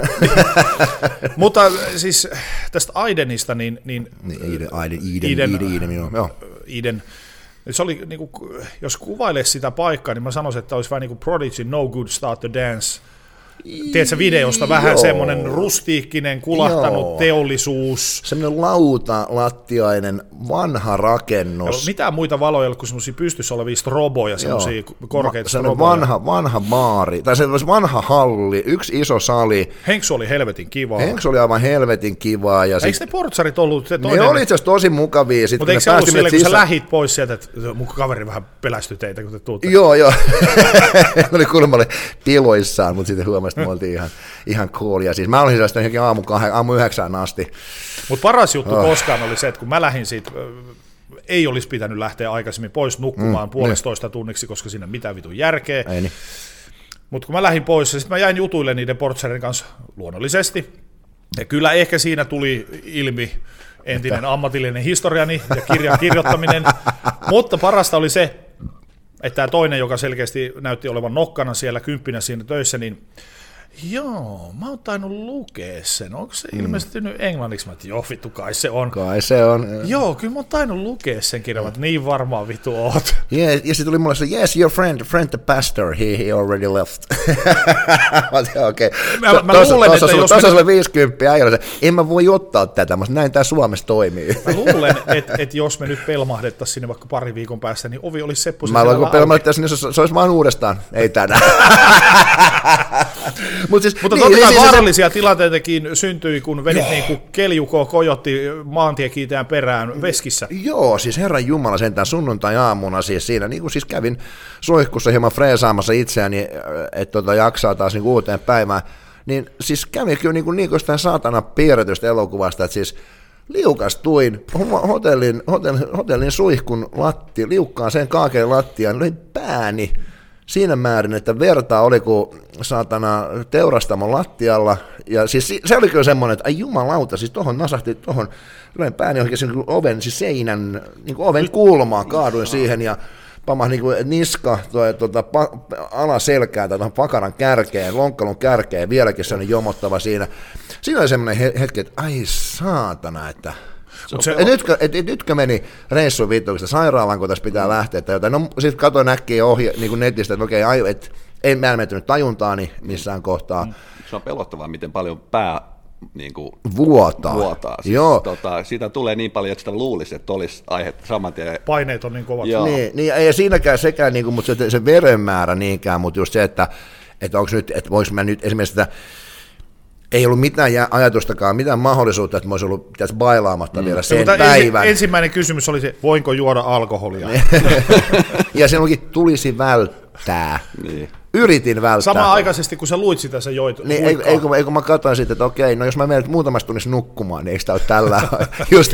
Mutta siis tästä Aidenista, Eden, Se oli, niin kuin, jos kuvailisi sitä paikkaa, niin mä sanoisin, että olisi vähän niin kuin Prodigy, No Good Start to Dance. Tiedätkö videosta vähän semmoinen rustiikkinen, kulahtanut teollisuus. Semmoinen lautalattiainen vanha rakennus. Mitään muita valoja ei ole kuin semmoisia pystyssä olevia stroboja, semmoisia korkeita stroboja. Vanha baari, tai se olisi vanha halli, yksi iso sali. Henksu oli helvetin kivaa. Henksu oli aivan helvetin kivaa. Ja eikö ne portsarit ollut? Ne oli itse asiassa tosi mukavia. Mutta eikö se ollut silleen, kun sä lähit pois sieltä, että mun kaveri vähän pelästyi teitä, kun te tuutte? Joo. Ne oli kuulemma tiloissaan, mutta sitten huomasin, että me oltiin ihan coolia. Siis mä olin sellaista johonkin aamu 9 asti. Mutta paras juttu koskaan oli se, että kun mä lähdin siitä, ei olisi pitänyt lähteä aikaisemmin pois nukkumaan puolestoista tunniksi, koska siinä mitään vitun järkeä. Niin. Mutta kun mä lähdin pois, sitten mä jäin jutuille niiden portsarin kanssa luonnollisesti. Ja kyllä ehkä siinä tuli ilmi entinen ammatillinen historiani ja kirjan kirjoittaminen. Mutta parasta oli se, että tämä toinen, joka selkeästi näytti olevan nokkana siellä, 10 siinä töissä, niin joo, mä oon tainnut lukea sen. Onko se ilmestynyt englanniksi? Mä että joo, vittu, kai se on. Kai se on. Joo, kyllä mä oon tainnut lukea sen kirjan, että niin varmaan vittu oot. Yeah, ja sitten tuli mulle se, yes, your friend the pastor, he already left. Okei. Mä luulen, että jos... Tuossa oli 50 äijällä, en mä voi ottaa tätä, mutta näin tää Suomessa toimii. Mä luulen, että jos me nyt pelmahdettaisiin sinne vaikka pari viikon päästä, niin ovi olisi Sepposen siellä auki. Mä pelmahdettaisiin, niin se olisi vaan uudestaan, ei tänään. Mutta totta kai vaarallisia tilanteitakin syntyi, kun vedit niin kuin keljuko kojotti maantiekiiteän perään veskissä. Joo, siis Herran Jumala sentään sunnuntai-aamuna siis siinä, niin kuin siis kävin suihkussa hieman freesaamassa itseäni, että jaksaa taas niin uuteen päivään, niin siis kävi kyllä niin kuin jostain saatana piirretystä elokuvasta, että siis liukastuin hotellin suihkun liukkaan sen kaakelin lattiaan, löin pääni siinä määrin, että verta oli kuin saatana teurastamon lattialla, ja siis se oli kyllä semmoinen, että ai jumalauta, siis tohon nasahti, tohon löin pääni johonkin oven, siis seinän, niin kuin oven kulmaan, kaaduin siihen, ja pamah niin kuin niska alaselkään tai tuohon pakaran kärkeen, lonkkalon kärkeen, vieläkin sellainen jomottava siinä. Siinä oli semmoinen hetki, että ai saatana, että... Nytkö meni reissuun vittuukista sairaalaan, kun tässä pitää lähteä tai jotain. No sitten katsoin äkkiä niin kuin netistä, että okei, en mä mennyt tajuntaani missään kohtaa. Se on pelottavaa, miten paljon pää niin kuin vuotaa. Siis, joo. Siitä tulee niin paljon, että sitä luulisi, että olisi aihetta saman tien. Paineet on niin kovat. Niin, ei siinäkään sekään, niin kuin, mutta se verenmäärä niinkään, mutta just se, että onko nyt, että voiko mä nyt esimerkiksi sitä, ei ollut mitään ajatustakaan, mitään mahdollisuutta, että mä olisin ollut bailaamatta vielä sen päivän. Ensimmäinen kysymys oli se, voinko juoda alkoholia? Ja sen onkin tulisi välttää. Niin. Yritin välttää. Sama-aikaisesti, kun sä luit sitä, sä joit. Niin, eikö mä katsoin sitten, että okei, no jos mä menen muutamassa tunnissa nukkumaan, niin eikö tää ole tällä just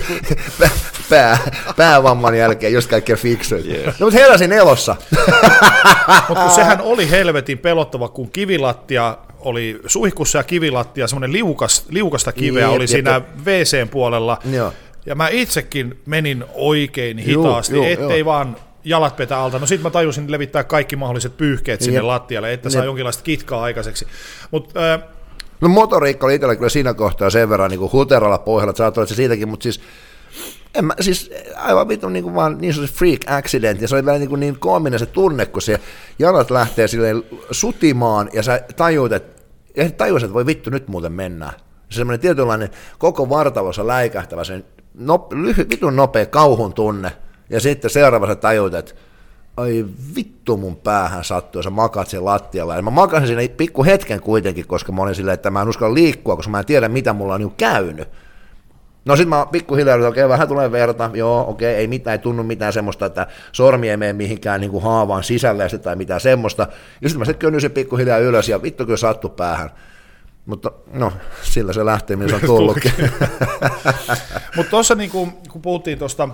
päävamman jälkeen just kaikkea fiksuja. Yeah. No mutta heräsin elossa. Mutta sehän oli helvetin pelottava, kun kivilattia oli suihkussa ja kivilattia, semmoinen liukasta kiveä oli siinä WC:n puolella. Joo. Ja mä itsekin menin oikein hitaasti, ettei vaan jalat petä alta. No sit mä tajusin levittää kaikki mahdolliset pyyhkeet sinne lattialle, että saa jonkinlaista kitkaa aikaiseksi. No motoriikka oli itsellä kyllä siinä kohtaa sen verran niin kuin huteralla pohjalla, että saattaa olla se siitäkin, mutta siis aivan vitun niin kuin vaan niin sanotusti freak accident, ja se oli vielä niin koominen se tunne, kun se jalat lähtee silleen sutimaan, ja sä tajuut, että voi vittu, nyt muuten mennään. Semmoinen tietynlainen koko vartalossa läikähtävä, sen vitun nopea kauhun tunne, ja sitten seuraavassa tajuut, että ai vittu mun päähän sattuu, ja sä makaat sen lattialla. Ja mä makasin siinä pikku hetken kuitenkin, koska mä olin silleen, että mä en uskalla liikkua, koska mä en tiedä, mitä mulla on niin käynyt. No sit mä pikkuhiljaa, että okei, vähän tulee verta, joo, okei, ei tunnu mitään semmoista, että sormi ei mene mihinkään niin kuin haavaan sisälle tai mitään semmoista. Ja sitten mä sitten könnyin pikkuhiljaa ylös, ja vittu kyllä sattu päähän. Mutta no, sillä se lähtee, mihin se on tullutkin. Mutta tuossa niin kun puhuttiin tuosta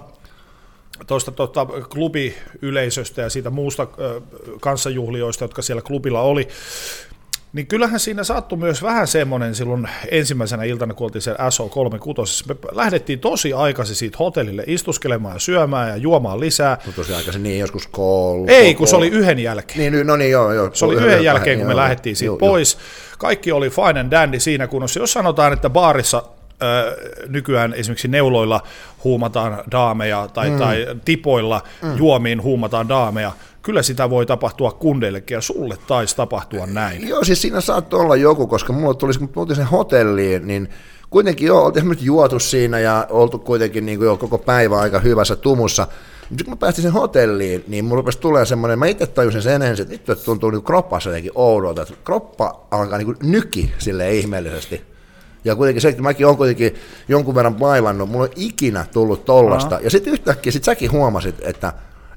klubiyleisöstä ja siitä muusta kanssajuhlioista, jotka siellä klubilla oli, niin kyllähän siinä sattui myös vähän semmoinen silloin ensimmäisenä iltana, kun oltiin siellä SO36, me lähdettiin tosi aikaisin siitä hotellille istuskelemaan ja syömään ja juomaan lisää. No tosi aikaisin, niin joskus Ei, kun se oli yhden jälkeen. Niin, no niin, joo. Se oli yhden jälkeen, kun me lähdettiin siitä pois. Kaikki oli fine and dandy siinä kunnossa. Jos sanotaan, että baarissa nykyään esimerkiksi neuloilla huumataan daameja tai tipoilla juomiin huumataan daameja. Kyllä sitä voi tapahtua kundeillekin, ja sulle taisi tapahtua näin. Joo, siis siinä saattoi olla joku, koska mulla tuli, kun tultiin sen hotelliin, niin kuitenkin joo, oltiin esimerkiksi juotu siinä ja oltu kuitenkin niin kuin jo koko päivä aika hyvässä tumussa. Mutta kun mä päästin sen hotelliin, niin mulla rupesi tulemaan semmoinen, mä itse tajusin sen ensin, että nyt tuntuu niin kroppassa jotenkin oudolta, että kroppa alkaa niin nyki silleen ihmeellisesti. Ja kuitenkin se, että mäkin olen kuitenkin jonkun verran bailannut, mulla on ikinä tullut tollasta. Ja sitten yhtäkkiä säkin huomasit, että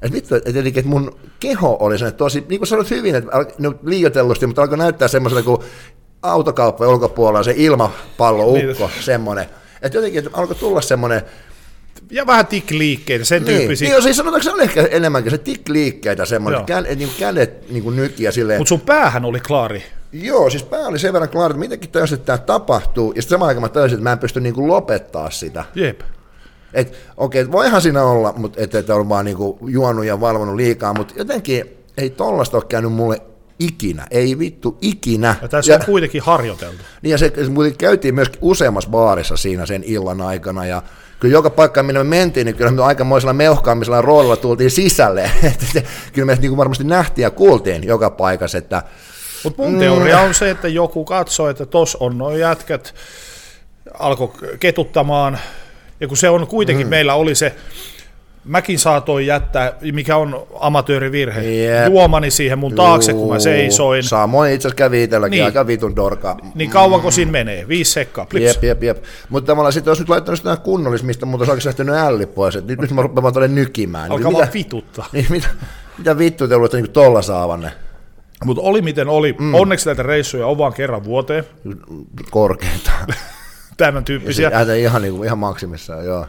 mun keho oli sellainen tosi, niin kuin sanoit hyvin, että liioitellusti, mutta alkoi näyttää semmoiselta kuin autokauppa ulkopuolella, se ilmapalloukko, semmoinen. Että jotenkin että alkoi tulla semmoinen. Ja vähän tik-liikkeitä, sen tyyppisiä. Niin, siis sanotaanko se on ehkä enemmänkin se tik-liikkeitä, semmoinen, kädet niin nykiä silleen. Mutta sun päähän oli klaari. Joo, siis pää oli sen verran klaari, että mitenkin tajusin, että tämä tapahtuu, ja sitten samaan aikaan mä tajusin, että mä en pysty niin lopettaa sitä. Jep. Että okei, voihan siinä olla, mutta et ole vaan niinku juonut ja valvonut liikaa, mutta jotenkin ei tollaista ole käynyt mulle ikinä, ei vittu ikinä. Ja tässä on kuitenkin harjoiteltu. Niin ja se käytiin myöskin useammassa baarissa siinä sen illan aikana, ja kyllä joka paikkaan, minne me mentiin, niin kyllä me aikamoisella meuhkaamisella roolilla tultiin sisälle. Kyllä me niinku varmasti nähtiin ja kuultiin joka paikassa, että. Mutta mun teoria on se, että joku katsoi, että tos on nuo jätkät, alkoi ketuttamaan. Ja kun se on kuitenkin, meillä oli se, mäkin saatoin jättää, mikä on amatöörivirhe, juomani siihen mun taakse, kun mä seisoin. Samoin itse asiassa kävi itselläkin aika vitun dorka. Niin kauanko siinä menee? 5 sekkaa, plips. Jep. Mutta tavallaan sitten jos nyt laittanut sitä kunnollis, mistä muuta se oikeasti lähtenyt älli pois, että nyt mä rupean vaan nykimään. Alkaa vaan vituttaa. Niin, mitä vittua te olette niin tolla saavanne? Mutta oli miten oli. Onneksi näitä reissuja on vaan kerran vuoteen. Korkeintaan. Tämän tyyppisiä. Ihan maksimissaan, joo.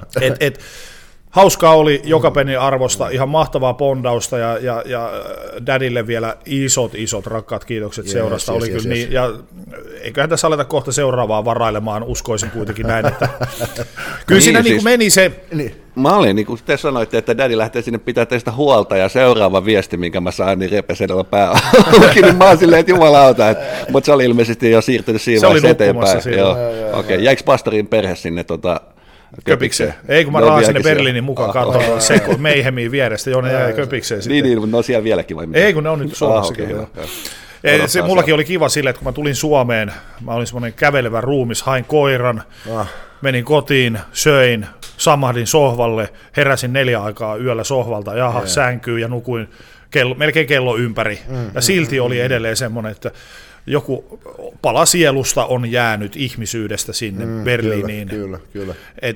Hauskaa oli joka pennin arvosta, ihan mahtavaa pondausta ja Dadille vielä isot rakkaat kiitokset seurasta. Oli kyllä niin, ja eiköhän tässä aleta kohta seuraavaa varailemaan, uskoisin kuitenkin näin, että kyllä siinä niin siis, meni se. Niin. Mä olin, niin kuin te sanoitte, että Daddy lähtee sinne pitää teistä huolta, ja seuraava viesti, minkä mä sain, niin repesedellä pää niin mä oon silleen, että jumalauta, mutta se oli ilmeisesti jo siirtynyt siinä vaiheessa eteenpäin. Okei, jäikö pastorin perhe sinne Köpikseen? Ei, kun mä raasin ne Berliinin mukaan katsomaan Meihemiin vierestä, jonne jäi Köpikseen sitten. Niin, mutta ne on siellä vieläkin vai mitä? Ei, kun ne on nyt Suomessakin. Se mullakin oli kiva silleen, että kun mä tulin Suomeen, mä olin semmoinen kävelevä ruumis, hain koiran, menin kotiin, söin, samahdin sohvalle, heräsin 4 aikaa yöllä sohvalta, sänkyyn ja nukuin melkein kello ympäri. Ja silti oli edelleen semmoinen, että joku pala sielusta on jäänyt ihmisyydestä sinne Berliiniin. Kyllä.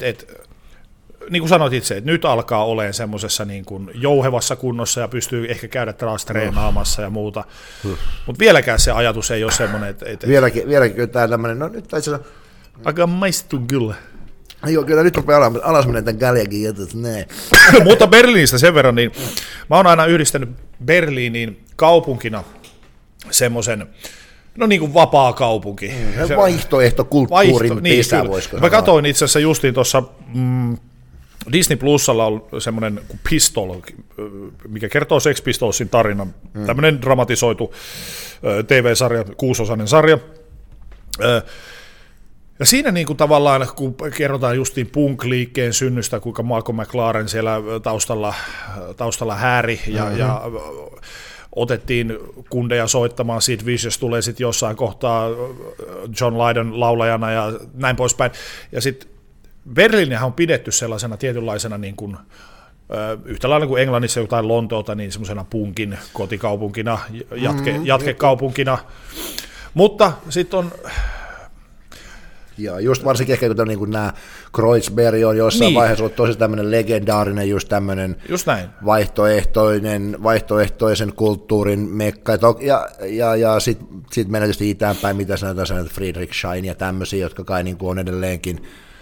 Niin kuin sanoit itse, että nyt alkaa olemaan semmoisessa niin kuin jouhevassa kunnossa ja pystyy ehkä käydä taas treenaamassa ja muuta. Mutta vieläkään se ajatus ei ole semmoinen, että vieläkin tämä tämmöinen, no nyt taisi aika maistuu kyllä. Joo, kyllä nyt rupeaa alas menee tämän Galeakin jutut, näin. Mutta Berliinistä sen verran, niin mä oon aina yhdistänyt Berliiniin semmoisen, no niin kuin vapaa kaupunki. Vaihtoehtokulttuurin pesä, voisiko mä katsoin itse asiassa justiin tuossa Disney Plusalla on semmoinen kuin Pistol, mikä kertoo Sex Pistolsin tarinan. Tämmöinen dramatisoitu TV-sarja, 6-osainen sarja. Ja siinä niin kuin tavallaan, kun kerrotaan justiin punk-liikkeen synnystä, kuinka Malcolm McLaren siellä taustalla hääri ja otettiin kundeja soittamaan, Sid Vicious tulee sitten jossain kohtaa John Lydon laulajana ja näin poispäin. Ja sitten Berliinihän on pidetty sellaisena tietynlaisena niin kuin, yhtä lailla kuin Englannissa jotain Lontoota, niin semmoisena punkin kotikaupunkina, jatkekaupunkina. Mutta sitten on. Ja just varsinkin ehkä kun niin nämä Kreuzberg on jossain vaiheessa ollut tosi tämmöinen legendaarinen, just tämmöinen vaihtoehtoisen kulttuurin mekka. Ja sitten mennään tietysti itäänpäin, mitä sanotaan, Friedrichshain ja tämmöisiä, jotka kai niin on edelleenkin.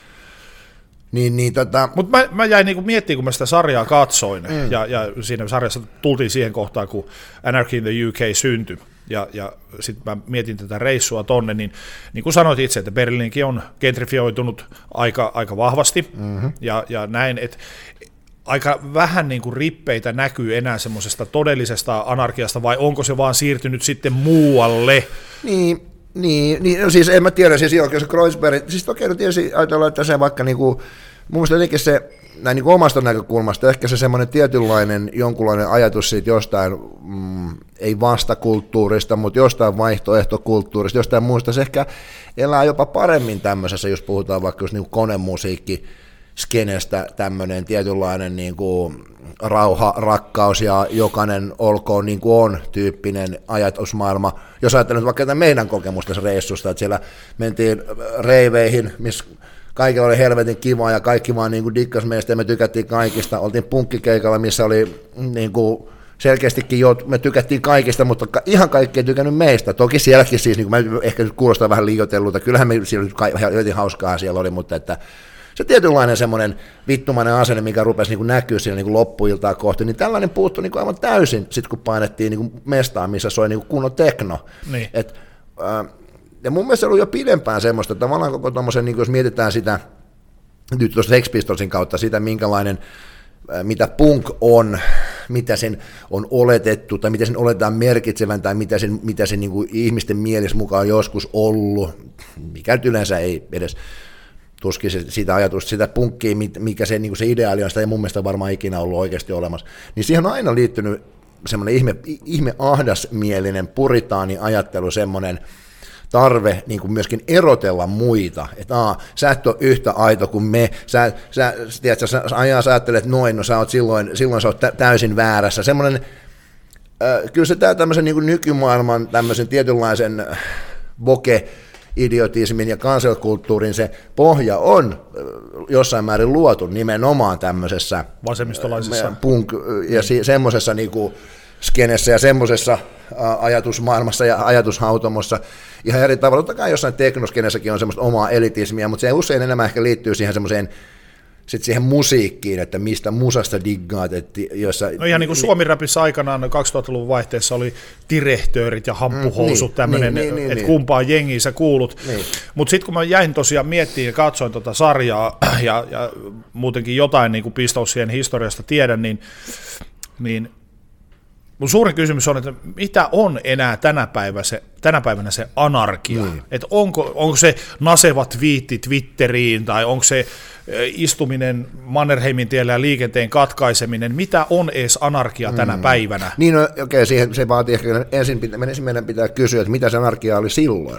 Mutta mä jäin niinku miettimään, kun mä sitä sarjaa katsoin, ja siinä sarjassa tultiin siihen kohtaan, kun Anarchy in the UK syntyi, ja sitten mä mietin tätä reissua tonne, niin kuin sanoit itse, että Berliinikin on gentrifioitunut aika vahvasti, ja näin, että aika vähän niin kuin rippeitä näkyy enää semmoisesta todellisesta anarkiasta, vai onko se vaan siirtynyt sitten muualle? Niin, Niin, siis en mä tiedä, siis joo, se Kreuzberg, siis toki tietysti ajatellaan, että se vaikka niinku, mun mielestä jotenkin se, näin niin omasta näkökulmasta, ehkä se semmoinen tietynlainen, jonkunlainen ajatus siitä jostain, ei vastakulttuurista, mutta jostain vaihtoehtokulttuurista, jostain muusta, se ehkä elää jopa paremmin tämmöisessä, jos puhutaan vaikka just niin konemusiikki, skenestä tämmöinen tietynlainen niin kuin rauha, rakkaus ja jokainen olkoon niin kuin on tyyppinen ajatusmaailma. Jos ajattelee vaikka tätä meidän kokemusta reissusta, että siellä mentiin reiveihin, missä kaikilla oli helvetin kivaa ja kaikki vaan niin kuin dikkas meistä ja me tykättiin kaikista. Oltiin punkkikeikalla, missä oli niin kuin selkeästikin me tykättiin kaikista, mutta ihan kaikki ei tykännyt meistä. Toki sielläkin siis, niin kuin mä ehkä nyt kuulostaa vähän liioitellulta, kyllähän me siellä jotenkin hauskaa siellä oli, mutta että se tietynlainen semmoinen vittumainen asenne, mikä rupesi niin kuin näkyä siinä niin kuin loppuiltaa kohti, niin tällainen puuttui niin kuin aivan täysin, sit kun painettiin niin kuin mestaan, missä soi niin kuin kunnon tekno. Niin. Ja mun mielestä se oli jo pidempään semmoista, että tavallaan koko tommosen, niin jos mietitään sitä, nyt tuossa Sex Pistolsin kautta, sitä minkälainen, mitä punk on, mitä sen on oletettu, tai mitä sen oletetaan merkitsevän, tai mitä sen niin kuin ihmisten mielessä mukaan joskus ollut, mikä nyt yleensä ei edes tuskin sitä ajatusta, sitä punkkia, mikä se, niin kuin se ideaali on, sitä ei mun mielestä varmaan ikinä ollut oikeasti olemassa, niin siihen on aina liittynyt semmoinen ihme ahdasmielinen puritaani ajattelu, semmoinen tarve niin kuin myöskin erotella muita, että sä et ole yhtä aito kuin me, sä ajattelet noin, no sä oot silloin sä oot täysin väärässä, semmoinen, kyllä se tämmöisen niin kuin nykymaailman tämmöisen tietynlaisen idiotismin ja cancel-kulttuurin se pohja on jossain määrin luotu nimenomaan tämmöisessä vasemmistolaisessa punk ja semmoisessa niinku skenessä ja semmoisessa ajatusmaailmassa ja ajatushautomossa ihan eri tavalla. Totta kai jossain teknoskenessäkin on semmoista omaa elitismiä, mutta se usein enemmän ehkä liittyy siihen semmoiseen sitten siihen musiikkiin, että mistä musasta diggaat. No ihan niin kuin Suomi-rapissa aikanaan 2000-luvun vaihteessa oli direhtöörit ja hamppuhousut, tämmöinen, että kumpaan jengiin sä kuulut. Niin. Mutta sitten kun mä jäin tosiaan miettimään ja katsoin tota sarjaa ja muutenkin jotain niin kuin Pistolsien historiasta tiedän, niin mun suurin kysymys on, että mitä on enää tänä päivänä se anarkia? Että onko se naseva twiitti Twitteriin tai onko se istuminen Mannerheimin tiellä ja liikenteen katkaiseminen, mitä on edes anarkia tänä päivänä? Niin, no, okei, siihen se vaatii ehkä ensin meidän pitää kysyä, että mitä se anarkia oli silloin?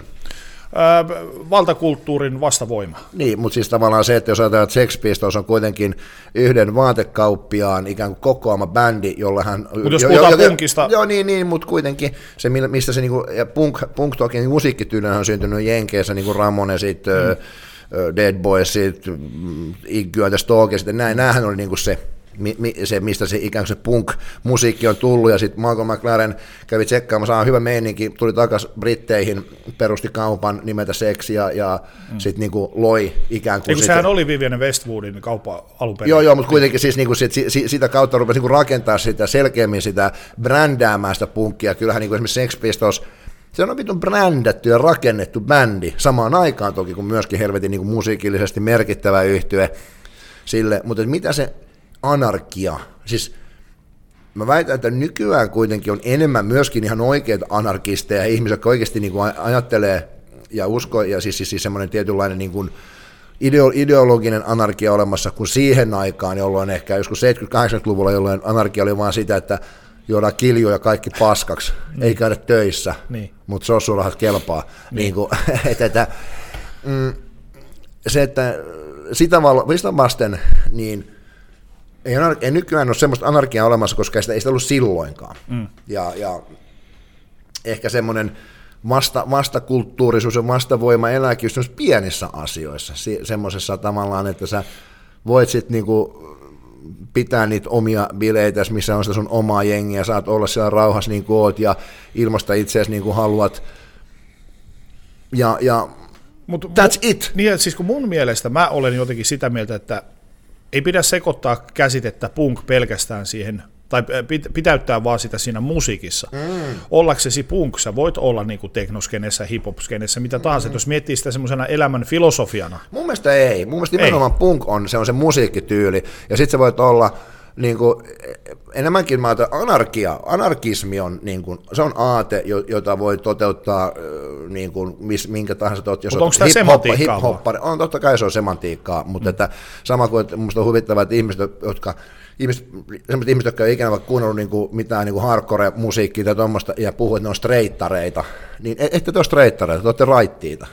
Valtakulttuurin vastavoima. Niin, mutta siis tavallaan se, että jos ajatellaan, että Sex Pistols on kuitenkin yhden vaatekauppiaan ikään kuin kokoama bändi, jolla hän... Mutta jos puhutaan punkista... Joo, niin, mutta kuitenkin se, mistä se, niinku, ja punk toki niin musiikkityylinen on syntynyt Jenkeissä, niin kuin Ramonesit, Dead Boysit, Iggy and the Stalkersit, näähän oli niinku se, mistä se ikään kuin se punk-musiikki on tullut, ja sitten Malcolm McLaren kävi tsekkaamassa, hyvä meininki, tuli takaisin Britteihin, perusti kaupan nimeltä Sex, ja sitten niinku loi ikään kuin... Sehän oli Vivienne Westwoodin kauppa alun perin. Joo, mutta kuitenkin siis niinku sitä kautta rupesi niinku rakentaa sitä selkeämmin sitä brändäämään sitä punkkia, kyllähän niinku esimerkiksi Sex Pistols, se on vitun brändätty ja rakennettu bändi, samaan aikaan toki, kun myöskin helvetin niinku musiikillisesti merkittävä yhtye sille, mutta mitä se anarkia, siis mä väitän, että nykyään kuitenkin on enemmän myöskin ihan oikeita anarkisteja, ihmisiä, jotka oikeasti niin kuin ajattelee ja uskoo, ja siis semmoinen tietynlainen niin kuin ideologinen anarkia olemassa kuin siihen aikaan, jolloin ehkä joskus 70-80-luvulla, jolloin anarkia oli vaan sitä, että juodaan kiljoja ja kaikki paskaksi, ei käydä töissä, mutta sossurahat kelpaa. Niin kuin, sitä vasten, niin ei nykyään ole semmoista anarkiaa olemassa, koska ei sitä ollut silloinkaan. Ja ehkä semmoinen vastakulttuurisuus ja vastavoima elääkin just pienissä asioissa, semmoisessa tavallaan, että sä voit sitten niinku pitää niitä omia bileitä, missä on sitä sun omaa jengiä, saat olla siellä rauhassa niin kuin oot ja ilmaista itseäsi niin kuin haluat. Ja that's it. Niin, siis kun mun mielestä mä olen jotenkin sitä mieltä, että ei pidä sekoittaa käsitettä punk pelkästään siihen, tai pitäyttää vaan sitä siinä musiikissa. Ollaksesi punk, sä voit olla niinku teknoskenessä, hip-hop-skenessä, mitä tahansa, jos miettii sitä semmoisena elämän filosofiana. Mun mielestä ei. Mun mielestä nimenomaan punk on se musiikkityyli, ja sit sä voit olla niinku, enemmänkin mä ajattelen, anarkismi on, niinku, se on aate, jota voi toteuttaa niin kuin, minkä tahansa, jos onko tämä semantiikkaa? Hip-hoppari, on totta kai se on semantiikkaa, mutta että sama kuin, että musta on huvittavaa, että sellaiset ihmiset, jotka ei ikinä vaikka kuunnellut niinku mitään niinku hardcore-musiikkia tai tuommoista, ja puhuu, että ne on streittareita, niin ette te ole streittareita, te olette raittiita.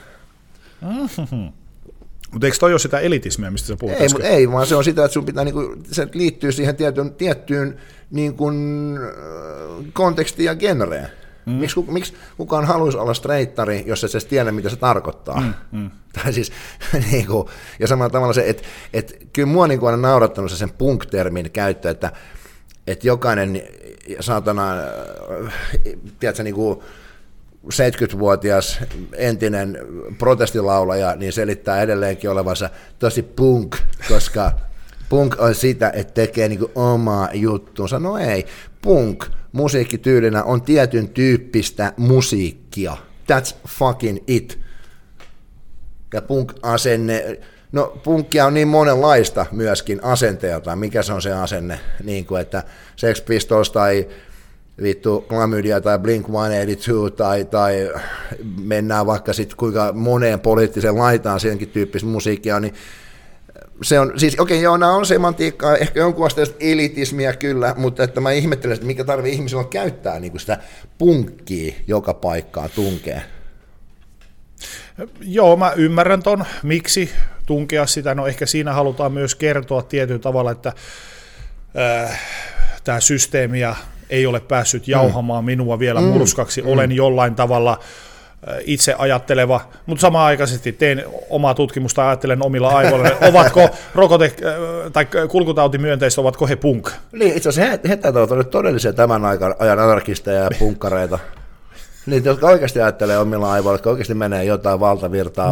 Mutta eikö toi ole sitä elitismiä, mistä sä puhut äsken? Ei, vaan se on sitä, että sun pitää, niinku, se liittyy siihen tiettyyn niinku, kontekstiin ja genreen. Miksi kukaan haluaisi olla streittari, jos et sä tiedä, mitä se tarkoittaa? Tai siis, niinku, ja samalla tavalla se, että kyllä mua niinku on naurattanut sen punk-termin käyttö, että jokainen saatana, tiedätkö, niinku 70-vuotias entinen protestilaulaja, niin selittää edelleenkin olevansa tosi punk, koska punk on sitä, että tekee niinku omaa juttuunsa. No ei, punk musiikkityylinä on tietyn tyyppistä musiikkia. That's fucking it. Ja punk-asenne, no punkkia on niin monenlaista myöskin asenteeltaan. Mikä se on se asenne? Niin kuin, että Sex Pistols tai vittu Chlamydia tai Blink-182 tai mennään vaikka sitten kuinka moneen poliittiseen laitaan senkin tyyppistä musiikkia, niin se on, siis okei, joo, nämä on semantiikkaa, ehkä jonkun asteista elitismiä kyllä, mutta että mä ihmettelen, että mikä tarvii ihmisillä on käyttää niin kuin sitä punkkia joka paikkaan tunkee. Joo, mä ymmärrän ton, miksi tunkea sitä, no ehkä siinä halutaan myös kertoa tietyllä tavalla, että tämä systeemiä ei ole päässyt jauhamaan minua vielä murskaksi, olen jollain tavalla itse ajatteleva, mutta samanaikaisesti teen omaa tutkimusta ja ajattelen omilla aivoilla, ovatko tai kulkutautimyönteiset, ovatko he punk? Niin, itse asiassa he ovat todellisia tämän ajan anarkisteja ja punkkareita. Niitä, jotka oikeasti ajattelee omilla aivoilla, jotka oikeasti menee jotain valtavirtaa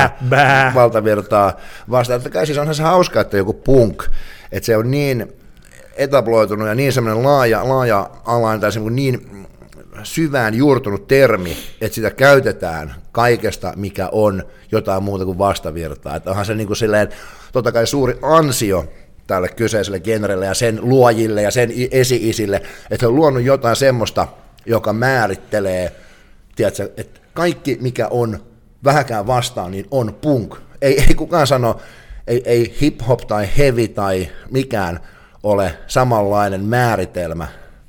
vastaan. Että kai siis onhan se hauska, että joku punk, että se on niin etabloitunut ja niin semmoinen laaja-alainen tai niin syvään juurtunut termi, että sitä käytetään kaikesta, mikä on jotain muuta kuin vastavirtaa. Että onhan se niin kuin silleen, totta kai suuri ansio tälle kyseiselle genrelle ja sen luojille ja sen esi-isille, että on luonut jotain semmoista, joka määrittelee, tiedätkö, että kaikki, mikä on vähäkään vastaan, niin on punk. Ei kukaan sano, ei hip-hop tai heavy tai mikään ole samanlainen määritelmä.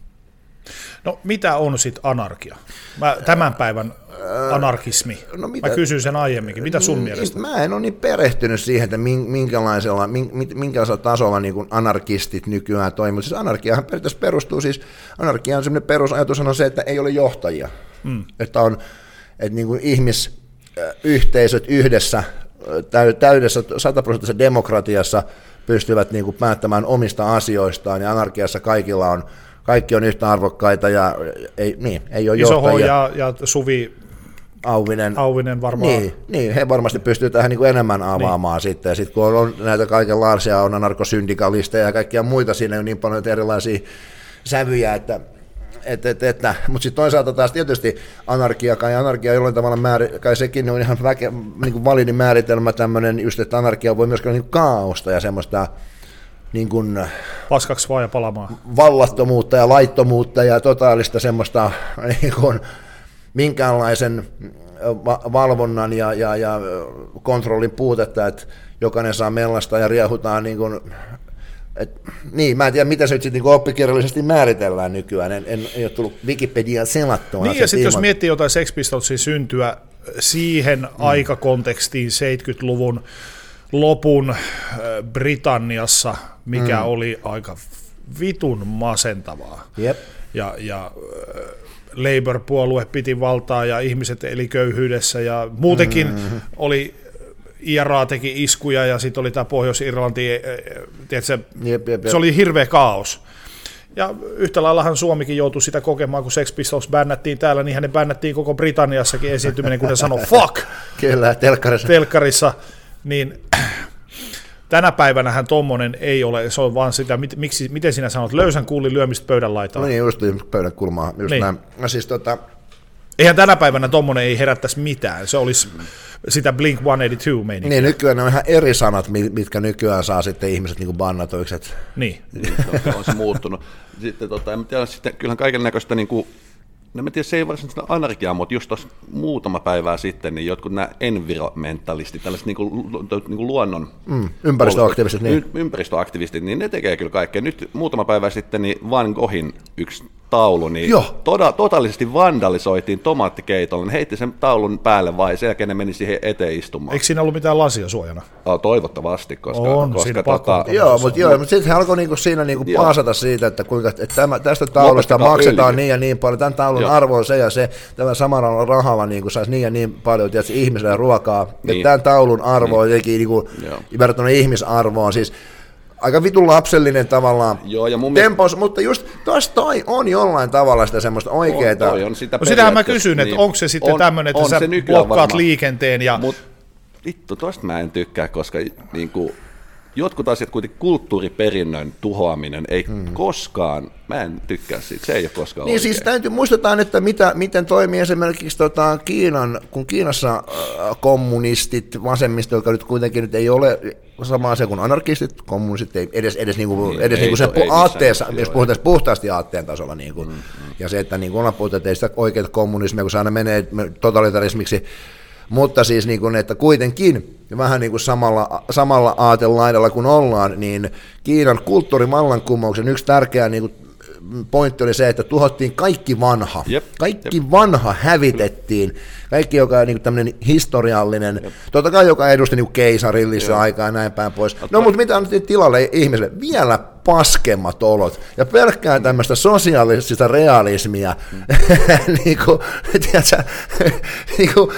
No mitä on sitten anarkia? Tämän päivän anarkismi. No, mä kysyin sen aiemminkin. Mitä sun mielestä? Mä en ole niin perehtynyt siihen, että minkälaisella tasolla niin kuin anarkistit nykyään toimivat. Siis anarkiahan periaatteessa perustuu, siis anarkian semmoinen perusajatus on se, että ei ole johtajia. Että on että niin kuin ihmisyhteisöt yhdessä täydessä 100% demokratiassa pystyvät niin kuin päättämään omista asioistaan, ja anarkiassa kaikki on yhtä arvokkaita, ja ei ole johtajia. Ja Suvi Auvinen varmaan. Niin, he varmasti pystyvät tähän niin kuin enemmän avaamaan sitten, ja sitten kun on näitä kaikenlaisia, on anarkosyndikalisteja ja kaikkia muita, siinä on niin paljon erilaisia sävyjä, mutta sitten toisaalta taas tietysti anarkia jollain tavalla kai sekin on ihan niin kuin validi määritelmä tämmöinen, just että anarkia voi myöskään niin kaaosta ja semmoista niin kuin paskaksi vaan ja palamaan. Vallattomuutta ja laittomuutta ja totaalista semmoista niin kuin minkäänlaisen valvonnan ja kontrollin puutetta, että jokainen saa mellasta ja riehutaan niin kuin niin, mä en tiedä, mitä se nyt sitten niin oppikirjallisesti määritellään nykyään, ei ole tullut Wikipediaan selattua. Niin, ja sitten jos miettii jotain Sex Pistolsin syntyä siihen aikakontekstiin 70-luvun lopun Britanniassa, mikä oli aika vitun masentavaa. Jep. Ja Labour-puolue piti valtaa ja ihmiset eli köyhyydessä ja muutenkin oli IRA teki iskuja ja sitten oli tämä Pohjois-Irlanti, tiedätkö, se oli hirveä kaos. Ja yhtä laillahan Suomikin joutui sitä kokemaan, kun Sex Pistols bännättiin täällä, niin hänen bännättiin koko Britanniassakin esiintyminen, kun ne sanoi fuck! Kyllä, telkkarissa. Niin tänä päivänähän tommonen ei ole, se on vaan sitä, miten sinä sanot, löysän kuulin lyömistä pöydän laitaan. No niin, just pöydän kulmaa, just niin. Näin. No siis eihän tänä päivänä tommonen ei herättäisi mitään, se olisi sitä Blink-182-meininkiä. Niin, nykyään on ihan eri sanat, mitkä nykyään saa sitten ihmiset niin kuin Niin. On se muuttunut. Sitten, en tiedä, sitten kyllähän kaiken näköistä niin kuin no mä tiedän, se ei varsinaisesti anarkiaa, mutta just tuossa muutama päivää sitten, niin jotkut nämä environmentalistit, tällaiset niin kuin luonnon... ympäristöaktivistit, niin. Ympäristöaktivistit, niin ne tekee kyllä kaikkea. Nyt muutama päivä sitten niin Van Goghin yksi taulu, niin totaalisesti vandalisoitiin tomaattikeitolla, heitti sen taulun päälle vai sen jälkeen ne meni siihen eteen istumaan. Eikö siinä ollut mitään lasia suojana? Toivottavasti, koska Joo, mutta sitten hän alkoi niinku siinä niinku paasata siitä, että kuinka että tästä taulusta maksetaan niin ja niin paljon, tämän taulun arvo on se ja se, tällä samalla rahalla niinku saisi niin ja niin paljon tietysti ihmisille ruokaa, niin. Että tämän taulun arvo on jotenkin niinku, verrattuna ihmisarvoon, siis aika vitun lapsellinen tavallaan tempos, mutta just toi on jollain tavalla sitä semmoista oikeeta. No sitähän mä kysyn, että onko se sitten tämmöinen, että sä blokkaat liikenteen ja... Vittu, tosta mä en tykkää, koska niinku, jotkut asiat, kuitenkin kulttuuriperinnön tuhoaminen, ei koskaan, mä en tykkää siitä, se ei ole koskaan niin oikein. Siis täytyy muistetaan, että miten toimii esimerkiksi kun Kiinassa kommunistit, vasemmisto, joka nyt kuitenkin nyt ei ole sama asia kuin anarkistit, kommunistit ei edes niinku sen aatteessa, jos puhutaan puhtaasti aatteen tasolla, niinku, ja se, että niin ollaan puhuttu, että ei sitä oikeaa kommunismia, kun se aina menee totalitarismiksi, mutta siis niin kuin, että kuitenkin vähän niin kuin samalla aatelaidalla kun ollaan, niin Kiinan kulttuurivallankumouksen yksi tärkeä niin kuin pointti oli se, että tuhottiin kaikki vanha. Kaikki vanha hävitettiin. Kaikki, joka on niin kuin tämmöinen historiallinen, totta kai joka edusti niin kuin keisarillista aikaa ja näin päin pois. No mutta mitä on tilalle ihmiselle? Vielä paskemmat olot ja pelkkää tämmöistä sosiaalista realismia. niin kuin, tiedätkö, niin kuin,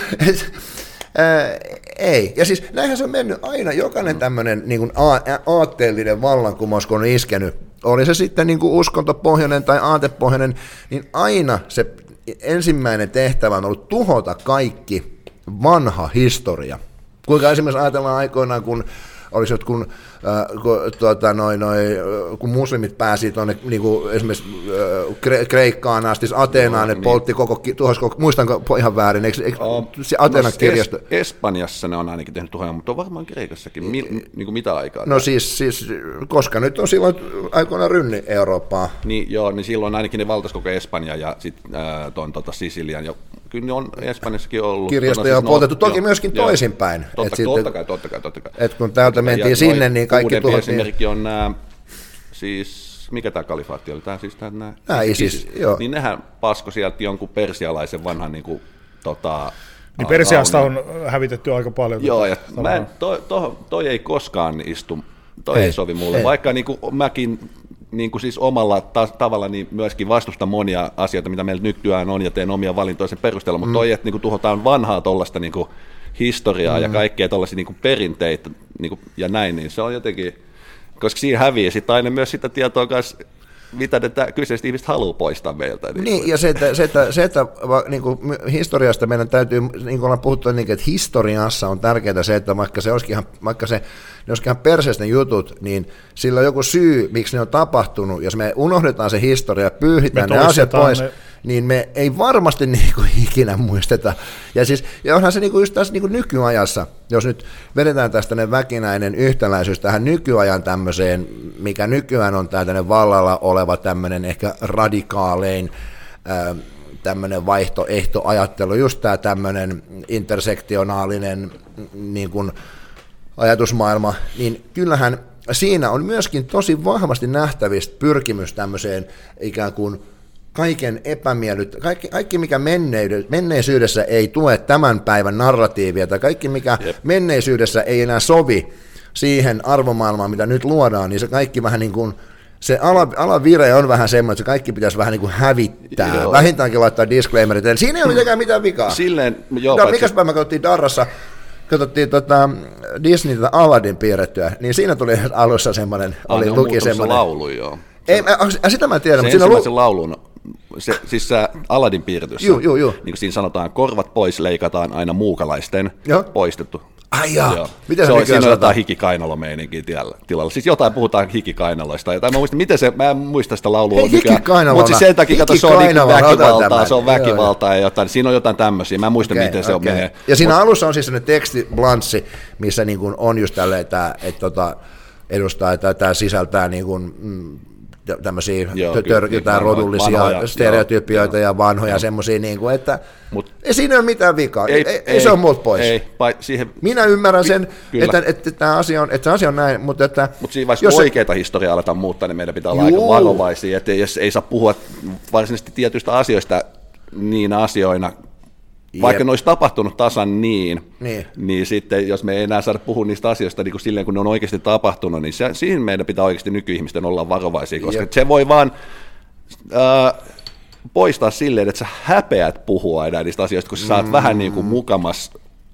ei. Ja siis näinhän se on mennyt aina, jokainen tämmöinen niin kuin aatteellinen vallankumous, kun on iskenyt, oli se sitten niin kuin uskontopohjainen tai aatepohjainen, niin aina se ensimmäinen tehtävä on ollut tuhota kaikki vanha historia. Kuinka esimerkiksi ajatellaan aikoinaan, kun kun muslimit pääsi tuonne niin esimerkiksi Kreikkaan asti, Ateenaan, ne poltti muistanko ihan väärin, eikö Ateenan kirjasto? Espanjassa ne on ainakin tehnyt tuhoja, mutta on varmaan Kreikassakin, niin kuin mitä aikaa? No siis, koska nyt on silloin aikoinaan rynni Eurooppaa. Niin silloin ainakin ne valtasi koko Espanja ja sitten Sisilian, ja kyllä ne on Espanjassakin ollut. Kirjastoja on poltettu, toki myöskin toisinpäin. Totta kai. Että kun täältä mentiin sinne, niin kaikki tuhottiin. Esimerkki on nämä, siis mikä tämä kalifaatti oli? Tämä siis nämä ISIS, joo. Niin nehän pasko sieltä jonkun persialaisen vanhan niin Persiasta on hävitetty aika paljon. Joo, ja toi ei koskaan istu, ei sovi mulle, vaikka niin kuin mäkin niin kuin siis omalla tavalla niin myöskin vastustan monia asioita, mitä meillä nykyään on, ja teen omia valintoja sen perusteella, mutta toi, että niin kuin tuhotaan vanhaa tuollaista niin kuin historiaa ja kaikkea tuollaisia niin kuin perinteitä niin kuin, ja näin, niin se on jotenkin, koska siinä häviää sitten aina myös sitä tietoa kanssa, mitä ne kyseiset ihmiset haluaa poistaa meiltä. Niin, ja se, että niin kuin historiasta meidän täytyy, niin kuin ollaan puhuttu, niin, että historiassa on tärkeää se, että vaikka ne olisikin ihan perseistä ne jutut, niin sillä on joku syy, miksi ne on tapahtunut, jos me unohdetaan se historia ja pyyhitään ne asiat pois, niin me ei varmasti niin kuin ikinä muisteta. Ja onhan se niin kuin just tässä niin kuin nykyajassa, jos nyt vedetään tästä ne väkinäinen yhtäläisyys tähän nykyajan tämmöiseen, mikä nykyään on tämmöinen vallalla oleva tämmöinen ehkä radikaalein tämmöinen vaihtoehtoajattelu, just tämä tämmöinen intersektionaalinen niin kuin ajatusmaailma, niin kyllähän siinä on myöskin tosi vahvasti nähtävistä pyrkimys tämmöiseen ikään kuin kaiken kaikki mikä menneisyydessä ei tue tämän päivän narratiivia, tai kaikki mikä menneisyydessä ei enää sovi siihen arvomaailmaan, mitä nyt luodaan, niin se kaikki vähän niin kuin, se alavire on vähän semmoinen, että se kaikki pitäisi vähän niin kuin hävittää, vähintäänkin laittaa disclaimerit, eli siinä ei ole mitenkään mitään vikaa. Mikäs päivä katsottiin Darrassa, Disney Aladdin piirrettyä, niin siinä tuli alussa semmoinen, luki semmoinen. Laulu, joo. Sitä mä tiedän, mutta siinä ensimmäisen laulun, siis se Aladdin piirretyssä, niin kuin siinä sanotaan, korvat pois leikataan aina muukalaisten, poistettu. Ai jaa, miten siinä on jotain hikikainalo-meininkiä tilalla. Siis jotain puhutaan hikikainaloista. Mä en muista sitä laulua. Mutta siis sen takia, se on niin väkivaltaa, se on väkivaltaa ja jotain. Siinä on jotain tämmöisiä. Mä en muista, miten se menee. Ja siinä alussa on siis sellainen tekstiblanssi, missä niin kuin on just tälleen, että edustaa, että tämä sisältää niin kuin tämmöisiä jotain rodullisia stereotypioita ja vanhoja semmoisia, niin kuin, että ei siinä ole mitään vikaa, ei se ole multa pois. Minä ymmärrän sen, että tämä asia on näin, mutta siinä vaiheessa, kun oikeita historiaa aletaan muuttaa, niin meidän pitää olla aika varovaisia, että jos ei saa puhua varsinaisesti tietyistä asioista niin asioina, vaikka ne olisi tapahtunut tasan niin sitten jos me ei enää saada puhua niistä asioista niin kuin silleen, kun ne on oikeasti tapahtunut, niin siihen meidän pitää oikeasti nykyihmisten olla varovaisia, koska se voi vaan poistaa silleen, että sä häpeät puhua enää niistä asioista, kun sä saat vähän niin kuin mukamas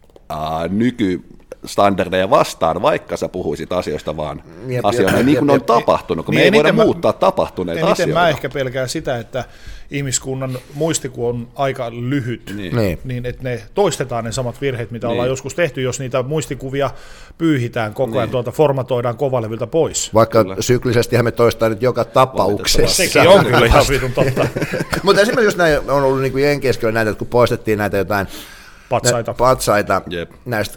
nykystandardeja vastaan, vaikka sä puhuisit asioista vaan asioina, niin kuin ne on tapahtunut, kun me ei voida muuttaa tapahtuneita asioita. Mä ehkä pelkään sitä, että ihmiskunnan muistiku on aika lyhyt, niin että ne toistetaan ne samat virheet, mitä ollaan joskus tehty, jos niitä muistikuvia pyyhitään koko ajan, formatoidaan kovalevyltä pois. Vaikka syklisestihän me toistaa nyt joka tapauksessa. Sekin on kyllä ihan vitun totta. Mutta esimerkiksi jos näin on ollut niin kuin Jenkeissä näitä, kun poistettiin näitä jotain patsaita näistä,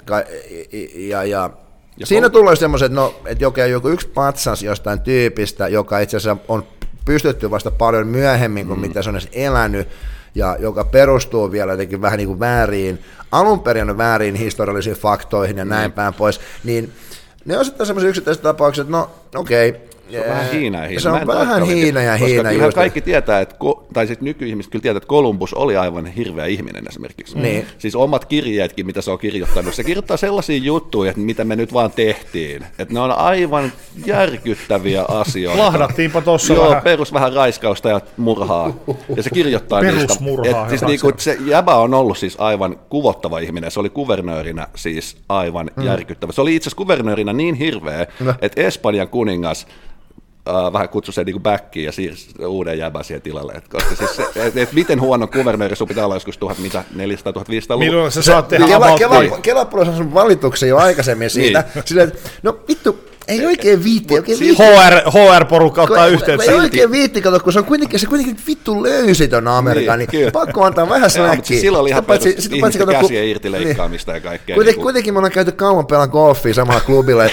ja siinä tulee semmoiset, että joku yksi patsas jostain tyypistä, joka itse asiassa on pystytty vasta paljon myöhemmin kuin mitä se on edes elänyt, ja joka perustuu vielä jotenkin vähän niin kuin alun perin vääriin historiallisiin faktoihin ja näin päin pois, niin ne on sitten semmoisia yksittäisiä tapauksia, että okei. Se on vähän hiina. Se on vähän hiina. Koska kaikki tietää, tai sitten nykyihmiset kyllä tietää, että Columbus oli aivan hirveä ihminen esimerkiksi. Siis omat kirjeetkin, mitä se on kirjoittanut. Se kirjoittaa sellaisia juttuja, että mitä me nyt vaan tehtiin. Että ne on aivan järkyttäviä asioita. Lahdattiinpa tuossa vähän. Perus vähän raiskausta ja murhaa. Ja se kirjoittaa niistä. Siis niinku, se jäbä on ollut siis aivan kuvottava ihminen. Se oli kuvernöörinä siis aivan järkyttävä. Se oli itse asiassa kuvernöörinä niin hirveä, että Espanjan kuningas vähän kutsui sen niin backiin ja siirsi uuden jäbän siihen tilalle. Koska siis et miten huono kuvernööri sun pitää olla joskus 1400-1500-luvulla. Milloin sä saat tehdä Kela-puolella on sun valituksen jo aikaisemmin siitä. Silleen, että vittu, ei oikein viitti. HR-porukka ottaa yhteyttä. Ei oikein viitti, kato, kun se kuitenkin vittu löysi ton Amerikan, niin pakko antaa vähän slackia. Silloin oli ihan ihmisten käsien irti leikkaamista ja kaikkea. Kuitenkin me ollaan käyty kauan pelaan golfia samalla klubilla.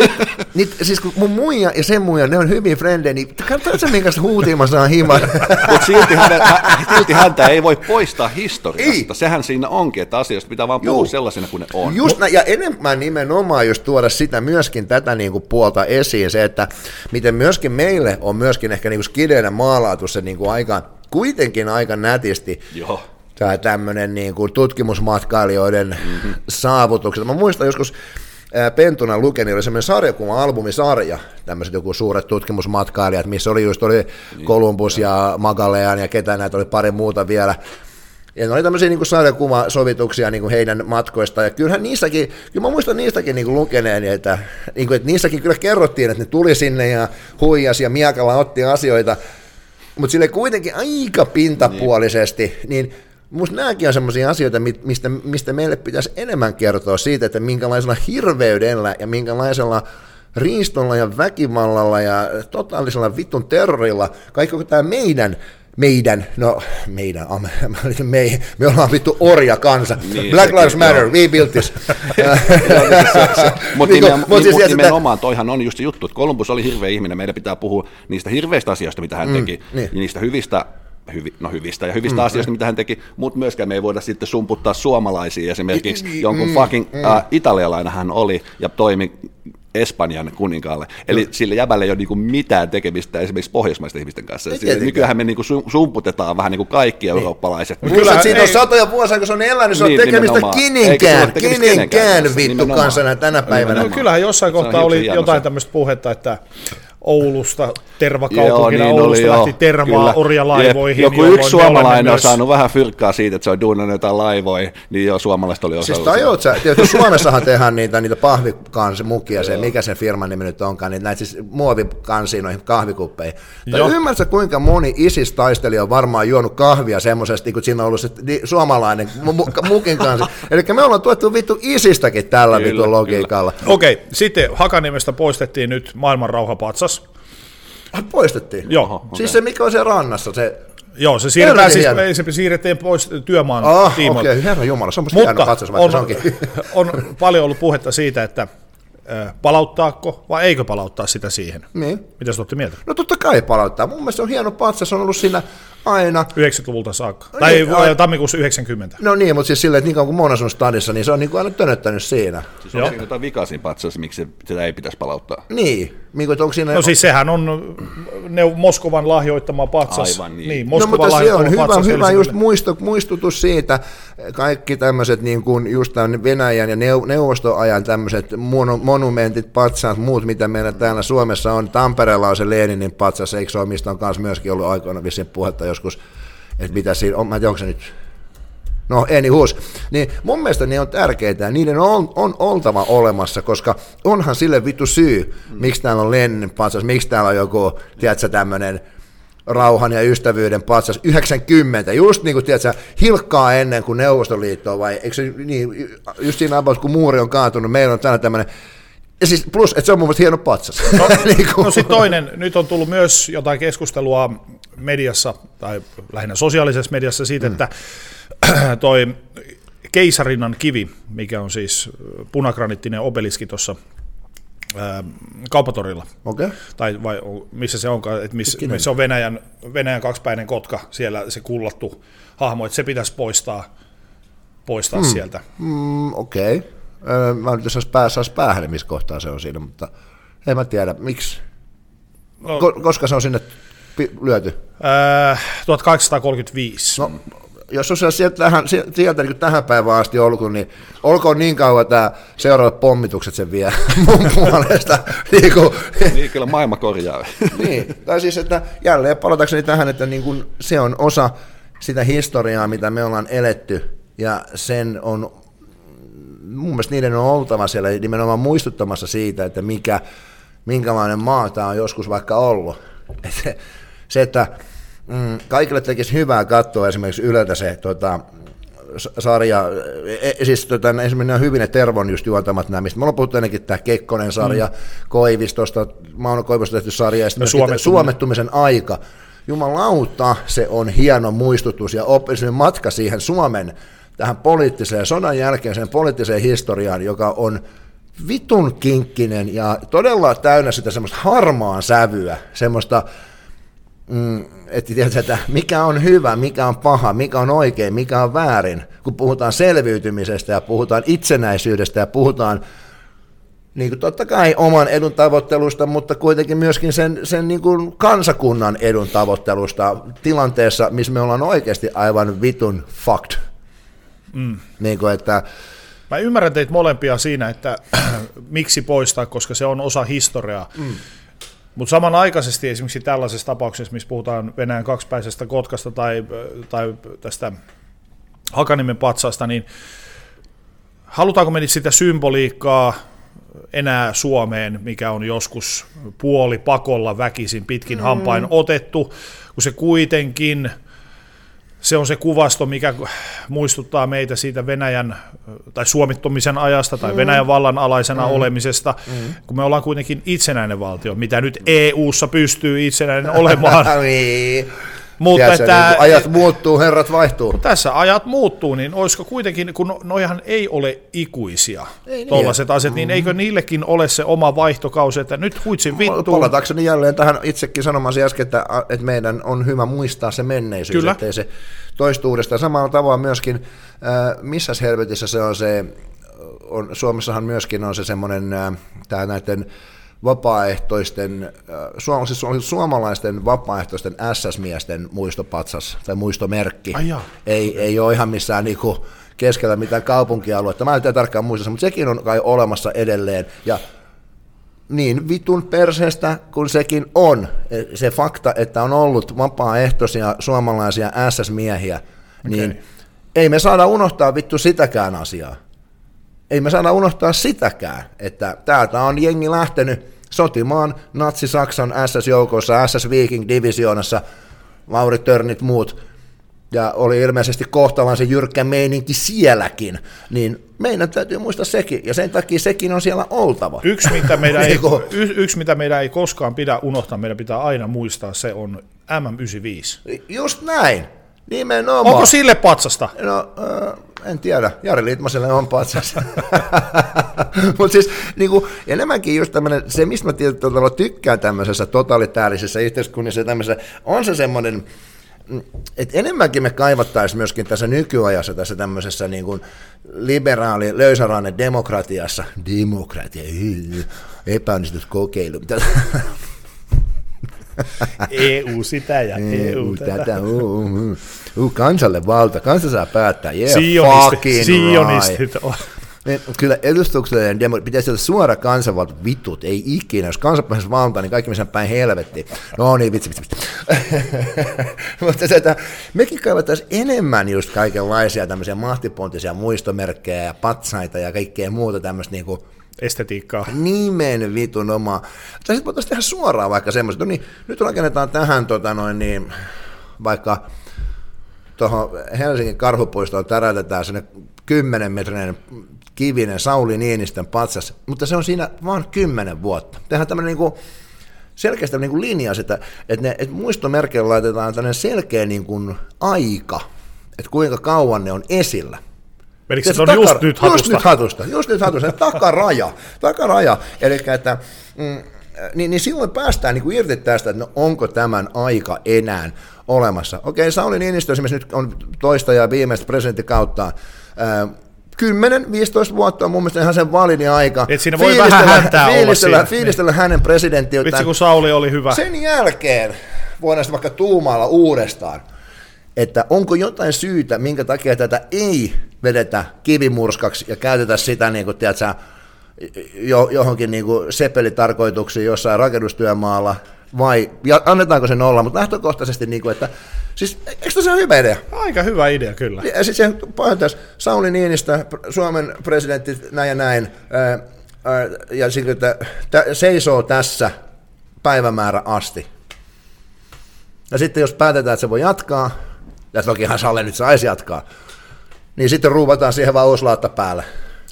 Siis kun mun muija ja sen muija, ne on hyvin frendejä, niin katsotaan se, minkä huutiin mä saan himan. Mutta silti häntä ei voi poistaa historiasta. Sehän siinä onkin, että asioista pitää vaan puhua sellaisena kuin ne on. Ja enemmän nimenomaan just tuoda sitä myöskin tätä niinku puolta esiin, se, että miten myöskin meille on myöskin ehkä niinku skideenä maalaatu se niinku kuitenkin aika nätisti. Joo. Tämä tämmöinen niinku tutkimusmatkailijoiden saavutukset. Mä muistan joskus pentuna lukeni, oli semmoinen sarjakuva-albumisarja, tämmöiset joku suuret tutkimusmatkailijat, missä oli Columbus ja Magellan ja ketä näitä oli pari muuta vielä. Ja ne oli tämmöisiä niin sarjakuvasovituksia niin heidän matkoista, ja kyllähän niissäkin, kyllä mä muistan niistäkin niin lukeneeni, että niissäkin kyllä kerrottiin, että ne tuli sinne ja huijasi ja miekalla otti asioita, mutta sille kuitenkin aika pintapuolisesti, niin musta nämäkin on semmoisia asioita, mistä meille pitäisi enemmän kertoa siitä, että minkälaisella hirveydellä ja minkälaisella riistolla ja väkivallalla ja totaalisella vittun terrorilla, kaikki tämä me ollaan vittu orja kansa. Niin, Black Lives Matter, we built this. Mutta nimenomaan toihan on just se juttu, että Columbus oli hirveä ihminen, meidän pitää puhua niistä hirveistä asioista, mitä hän teki, ja niistä hyvistä asioista, mitä hän teki, mutta myöskään me ei voida sitten sumputtaa suomalaisia, esimerkiksi jonkun fucking italialainen hän oli ja toimi Espanjan kuninkaalle. Eli sille jäbälle ei ole niinku mitään tekemistä esimerkiksi pohjoismaisten ihmisten kanssa. Nykyään me niinku sumputetaan vähän niinku kaikki eurooppalaiset. Kyllä siitä on satoja vuosia, kun se on elänyt, se on tekemistä kininkään vittu kansana tänä päivänä. No, kyllähän jossain kohtaa oli jotain tämmöistä puhetta, että Oulusta, tervakaupunkina Oulusta lähti tervaa orjalaivoihin. Joku yksi suomalainen on saanut vähän fyrkkaa siitä, että se on duunannut jotain laivoja, niin joo, suomalaiset oli osa. Siis tajut sä, Suomessahan tehdään niitä pahvikansimukia, se mikä sen firman nimi nyt onkaan, niin näitä siis muovikansiin noihin kahvikuppeihin. Ymmärrätkö, kuinka moni ISIS-taistelija on varmaan juonut kahvia semmoisesti, kun siinä on ollut se suomalainen mukin kansi. Eli me ollaan tuettu vittu ISIStäkin tällä vittu logiikalla. Okei, sitten Hakaniemestä poistettiin nyt maailman rauhapatsas. Poistettiin? Joo. Siis se, mikä on siellä rannassa, se... Joo, se siirrettiin pois työmaan tiimoilta. Okei, herra jumala, se on mutta on paljon ollut puhetta siitä, että palauttaako vai eikö palauttaa sitä siihen? Niin. Mitä sä olette mieltä? No totta kai palauttaa. Mun mielestä se on hieno patsas, se on ollut siinä aina. 90-luvulta saakka. Tai tammikuussa 90. No niin, mutta siis silleen, että niin kauan kuin mä oon asunut stadissa, niin se on niin kuin aina tönöttänyt siinä. Siis on siinä jotain vikaa siinä patsassa, miksi sitä ei pitäisi palauttaa? Niin. Onko siinä... No siis sehän on Moskovan lahjoittama patsas. Aivan niin. No mutta se on hyvä just muistutus siitä, kaikki tämmöiset niin kuin just tämän Venäjän ja neuvostoajan tämmöiset monumentit, patsaat, muut, mitä meillä täällä Suomessa on. Tampereella on se Leninin patsas, eikö se ole, mistä on kanssa myöskin ollut aikoina vissiin puhetta joskus, että mitä siinä on, mä en tiedä, onko se nyt... No anyways, niin mun mielestä ne on tärkeitä ja niiden on oltava olemassa, koska onhan sille vittu syy, miksi täällä on Leninin patsas, miksi täällä on joku, tiedätkö, tämmöinen rauhan ja ystävyyden patsas 90, just niin kuin, tiedätkö, hilkkaa ennen kuin Neuvostoliittoa, vai eikö se niin, just siinä about, kun muuri on kaatunut, meillä on täällä tämmöinen, ja siis plus, että se on mun mielestä hieno patsas. No sitten toinen, nyt on tullut myös jotain keskustelua mediassa, tai lähinnä sosiaalisessa mediassa siitä, että toi Keisarinnan kivi, mikä on siis punagraniittinen obeliski tuossa Kauppatorilla, okay. Tai vai missä se onkaan, että missä on Venäjän kaksipäinen kotka, siellä se kullattu hahmo, että se pitäisi poistaa sieltä. Okei. Mä nyt jos saisi päähän, missä kohtaa se on siinä, mutta en mä tiedä, miksi. No, koska se on sinne lyöty? 1835. No, jos on sieltä niin tähän päivään asti ollut, niin olkoon niin kauan, että seuraavat pommitukset sen vie mun puolesta. Niin, kyllä maailma korjaa. Niin, tai siis, että jälleen palatakseni tähän, että niin kuin se on osa sitä historiaa, mitä me ollaan eletty, ja sen on, mun mielestä niiden on oltava siellä nimenomaan muistuttamassa siitä, että minkälainen maa tämä on joskus vaikka ollut. Se, että kaikille tekisi hyvää katsoa esimerkiksi Yleltä se sarja, siis esimerkiksi Hyvinen Tervon just juontamat nämä, mistä me ollaan puhuttu ennenkin tämä Kekkonen-sarja, Koivistosta, Mauno Koivistosta tehty sarja, ja sitten suomettumisen aika. Jumalauta, se on hieno muistutus ja matka siihen Suomen tähän poliittiseen, sodan jälkeiseen poliittiseen historiaan, joka on vitun kinkkinen ja todella täynnä sitä semmoista harmaan sävyä, semmoista, että tiedätkö, että mikä on hyvä, mikä on paha, mikä on oikein, mikä on väärin, kun puhutaan selviytymisestä ja puhutaan itsenäisyydestä ja puhutaan niin kuin totta kai oman edun tavoittelusta, mutta kuitenkin myöskin sen niin kuin kansakunnan edun tavoittelusta tilanteessa, missä me ollaan oikeasti aivan vitun fucked. Niin kuin, että mä ymmärrän teitä molempia siinä, että miksi poistaa, koska se on osa historiaa. Mutta samanaikaisesti esimerkiksi tällaisessa tapauksessa, missä puhutaan Venäjän kaksipäisestä kotkasta tai tästä Hakaniemen patsaasta, niin halutaanko me nyt sitä symboliikkaa enää Suomeen, mikä on joskus puolipakolla väkisin pitkin hampain otettu, kun se kuitenkin, se on se kuvasto, mikä muistuttaa meitä siitä Venäjän tai suomittumisen ajasta tai Venäjän vallan alaisena olemisesta, kun me ollaan kuitenkin itsenäinen valtio, mitä nyt EU:ssa pystyy itsenäinen olemaan. Mutta tiedätkö, että, niin ajat muuttuu, herrat vaihtuu. Tässä ajat muuttuu, niin olisiko kuitenkin, kun noihan ei ole ikuisia tuollaiset asiat, niin eikö niillekin ole se oma vaihtokausi, että nyt huitsin vittuun. Palatakseni jälleen tähän itsekin sanomasi äsken, että meidän on hyvä muistaa se menneisyys, kyllä, ettei se toistu uudestaan. Samalla tavalla myöskin, missä helvetissä se on se, Suomessahan myöskin on se semmoinen, tämä näiden vapaaehtoisten, suomalaisten vapaaehtoisten SS-miesten muistopatsas tai muistomerkki. Ei ole ihan missään niinku keskellä mitään kaupunkialuetta. Mä en tiedä tarkkaan muistassa, mutta sekin on kai olemassa edelleen. Ja niin vitun perseestä kuin sekin on, se fakta, että on ollut vapaaehtoisia suomalaisia SS-miehiä, niin ei me saada unohtaa vittu sitäkään asiaa. Ei me saada unohtaa sitäkään, että täältä on jengi lähtenyt sotimaan natsi-Saksan SS-joukoissa, SS-Viking-divisioonassa, Lauri Törnit muut, ja oli ilmeisesti kohtavan se jyrkkä meininki sielläkin, niin meidän täytyy muistaa sekin, ja sen takia sekin on siellä oltava. Yksi, mitä meidän ei koskaan pidä unohtaa, meidän pitää aina muistaa, se on MM95. Just näin. Nimenomaan. Onko sille patsasta? No, En tiedä, Jari Litmaselle on patsas. Mutta siis niinku, enemmänkin just tämmöinen, se mistä mä tietyllä tykkään tämmöisessä totalitäärisessä yhteiskunnassa, on se semmoinen, että enemmänkin me kaivattaisiin myöskin tässä nykyajassa, tässä tämmöisessä niin kuin liberaali, löysäranne demokratiassa, epäonnistut kokeilu. EU sitä ja EU tätä. Kansalle valta, kansa saa päättää, sionistit. Kyllä edustuksellinen pitäisi olla suora kansanvalta, vitut, ei ikinä. Jos kansa pääsisi valtaan, niin kaikki me päin helvettiin. No niin, vitsi. Mutta mekin kaivattaisiin enemmän just kaikenlaisia tämmöisiä mahtipontisia muistomerkkejä ja patsaita ja kaikkea muuta tämmöistä niinku estetiikkaa. Nimen vitun omaa. Tai sitten voitaisiin tehdä suoraan vaikka semmoista, no niin, nyt rakennetaan tähän vaikka tuohon Helsingin Karhupuistoon täräytetään sinne 10-metrinen kivinen Sauli Niinistön patsas, mutta se on siinä vaan 10 vuotta. Tehdään tämmöinen niinku selkeästi niinku linja, että muistomerkeillä laitetaan tämmöinen selkeä niinku aika, että kuinka kauan ne on esillä. Eli se on just nyt hatusta. Just nyt hatusta, takaraja. Eli että niin silloin päästään niin kuin irti tästä, että no onko tämän aika enää olemassa. Okei, Sauli Niinistö esimerkiksi nyt on toista ja viimeistä presidenttikauttaan. 10-15 vuotta on mun mielestä ihan sen validi aika. Et siinä voi vähän häntää olla siinä. Fiilistellä hänen presidenttiuttaan. Vitsi kun Sauli oli hyvä. Sen jälkeen voidaan sitten vaikka tuumailla uudestaan, että onko jotain syytä, minkä takia tätä ei vedetä kivimurskaksi ja käytetä sitä niin kuin, tiedätkö, johonkin niin kuin sepelitarkoituksiin jossain rakennustyömaalla, vai annetaanko sen olla, mutta lähtökohtaisesti, niin kuin, että siis eikö se ole hyvä idea? Aika hyvä idea, kyllä. Ja sitten siihen pahoittaisi Sauli Niinistö, Suomen presidentti, näin ja näin, ja sitten, että seisoo tässä päivämäärä asti. Ja sitten jos päätetään, että se voi jatkaa, ja tokihan Salle nyt saisi jatkaa, niin sitten ruuvataan siihen vaan uuslaatta päälle.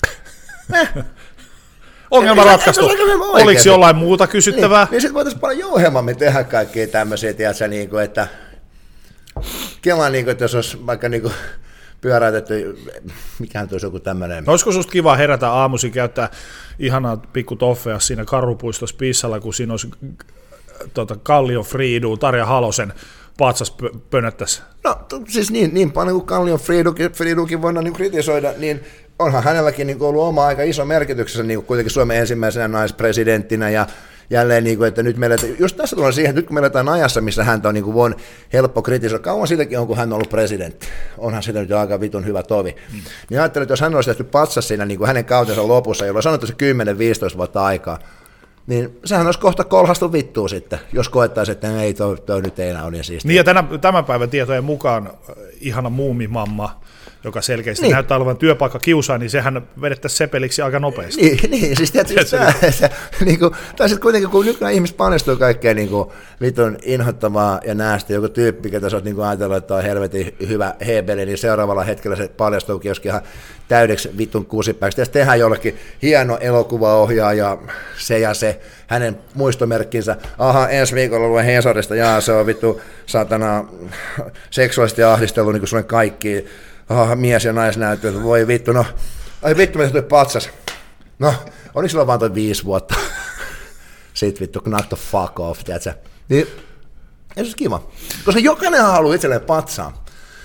Ongelma ratkaistu. Oliko jollain muuta kysyttävää? Niin sitten voitaisiin paljon jouhemammin tehdä kaikkia tämmöisiä, tiedätkö, niin kuin, että Kela, niin kuin, että jos olisi vaikka niin kuin pyöräytetty, mikähän tuossa joku tämmöinen. No, olisiko susta kiva herätä aamuisin, käyttää ihanaa pikku toffea siinä Karhupuistossa pissalla, kun siinä olisi Kallion Friidu, Tarja Halosen patsas pönöttäisi? No siis niin paljon kuin Kallion Friidukin voidaan niin kritisoida, niin onhan hänelläkin niin ollut oma aika iso merkityksessä niin kuitenkin Suomen ensimmäisenä naispresidenttinä ja jälleen, niin kuin, että nyt meillä, just tässä tullaan siihen, että nyt kun me eletään ajassa, missä häntä on niin kuin helppo kritisoida, kauan siitäkin on, kun hän on ollut presidentti, onhan siitä nyt jo aika vitun hyvä tovi. Niin ajattelin, että jos hän olisi tehty patsas siinä niin kuin hänen kautensa lopussa, jolloin on sanottu se 10-15 vuotta aikaa, niin sehän olisi kohta kolhastu vittua sitten, jos koettaisiin, että ei toi nyt ei enää ole niin siistiä. Niin ja tämän päivän tietojen mukaan ihana muumimamma, joka selkeästi näyttää olevan työpaikkakiusaa, niin sehän vedettäisiin sepeliksi aika nopeasti. Niin siis tietysti niinku, tai sitten kuitenkin, kun nykyään ihmiset panestuu kaikkeen niinku, vitun inhottavaa ja näästä, joku tyyppi, ketä sä oot niinku ajatellut, että on helvetin hyvä hebeli, niin seuraavalla hetkellä se paljastuukin joskin ihan täydeksi vitun kuusipäiksi. Tässä tehdään jollekin hieno elokuvaohjaaja, se ja se, hänen muistomerkkinsä, ensi viikolla luen Hesarista, se on vittu satana seksuaalisesti ahdistellut niin kuin sulle kaikki mies- ja naisnäyttelyt, voi vittu, no, ai vittu, me tuli patsas. No, oliko sillä vaan toi 5 vuotta? Sit vittu, knock the fuck off, tiedätkö? Niin, ei se kiva, koska jokainen haluaa itselleen patsaa.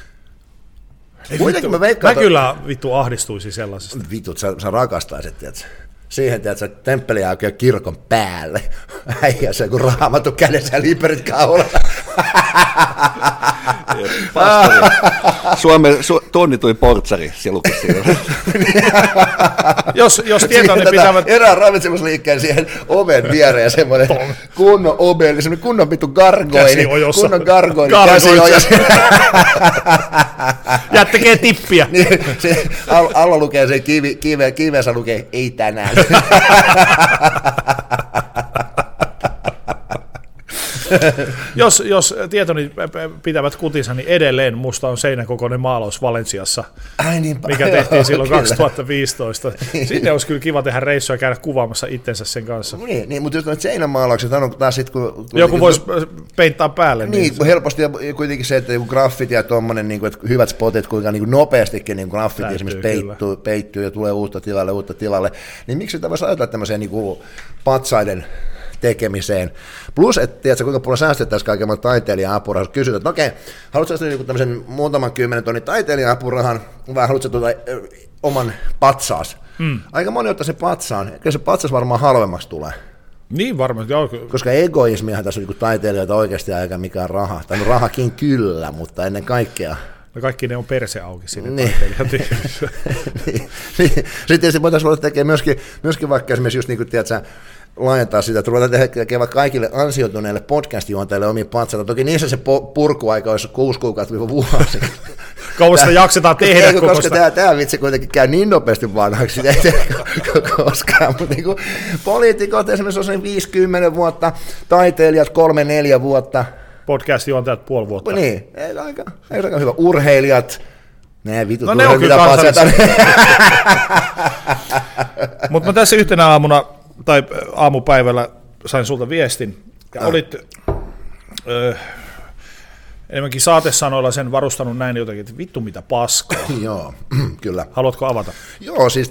Mä kyllä vittu ahdistuisin sellaisesta. Vitut, sä rakastaisit, tiedätkö? Siihen, tiedätkö, temppeliä oikein kirkon päälle. Äijä se, kun Raamattu kädessä ja liiperit kaulalla. Pastori. Suomen tunnituin portsari, se lukisi siellä. Jos tietää, niin pitävät... Erään ravitsemusliikkeen siihen oven viereen semmoinen kunnon obe, semmoinen kunnon vittu gargoini. Kunnon gargoini. Ja tekee tippiä. Niin, se, alla lukee se kivessä lukee, ei tänään. Jos tietoni pitävät kutinsa, niin edelleen musta on seinäkokoinen maalaus Valenciassa, mikä tehtiin silloin 2015. Sinne olisi kyllä kiva tehdä reissua ja käydä kuvaamassa itsensä sen kanssa. Niin, mutta jos noita seinämaalaukset on taas sitten, kun joku voisi peittaa päälle. Niin, helposti ja kuitenkin se, että joku graffiti ja tuommoinen, niin että hyvät spotit, kuinka niin nopeastikin niin graffiti esimerkiksi peittyy ja tulee uutta tilalle, niin miksi sitä voisi ajatella tämmöiseen niin patsaiden tekemiseen. Plus, että tiedätkö, kuinka paljon säästettäisiin kaiken taiteilija-apurahan. Kysyt, että okei, haluatko sä niin tämmöisen muutaman 10 tonnin taiteilija-apurahan, vai haluatko oman patsaas? Aika moni ottaa se patsaan. Kyllä se patsas varmaan halvemmaksi tulee. Niin varmasti, joo. Koska egoismiahan tässä on niin taiteilijoita oikeasti eikä mikään raha. Tai no rahakin kyllä, mutta ennen kaikkea. No kaikki ne on perse auki sinne niin. taiteilijat. niin. Sitten tietysti voitaisiin olla tekemään myöskin vaikka esimerkiksi just niin kuin, tiedätkö, laajentaa sitä, että ruvetaan tekemään kaikille ansioituneille podcast-juontajille omia patsaita. Toki niissä se purkuaika olisi 6 kuukautta-vuosi. Kauasta jaksetaan tehdä koska tämä vitsi kuitenkin käy niin nopeasti vanhaksi, ei tehdä koskaan. Mutta niin poliitikot esimerkiksi on 50 vuotta, taiteilijat 3-4 vuotta. Podcast-juontajat 5,5 vuotta. Niin, aika hyvä. Urheilijat, ne vitut no ne on kyllä Mutta mä tässä yhtenä aamuna tai aamupäivällä sain sulta viestin, ja olit enemmänkin saatesanoilla sen varustanut näin jotenkin, että vittu mitä paskaa. Joo, kyllä. Haluatko avata? Joo, siis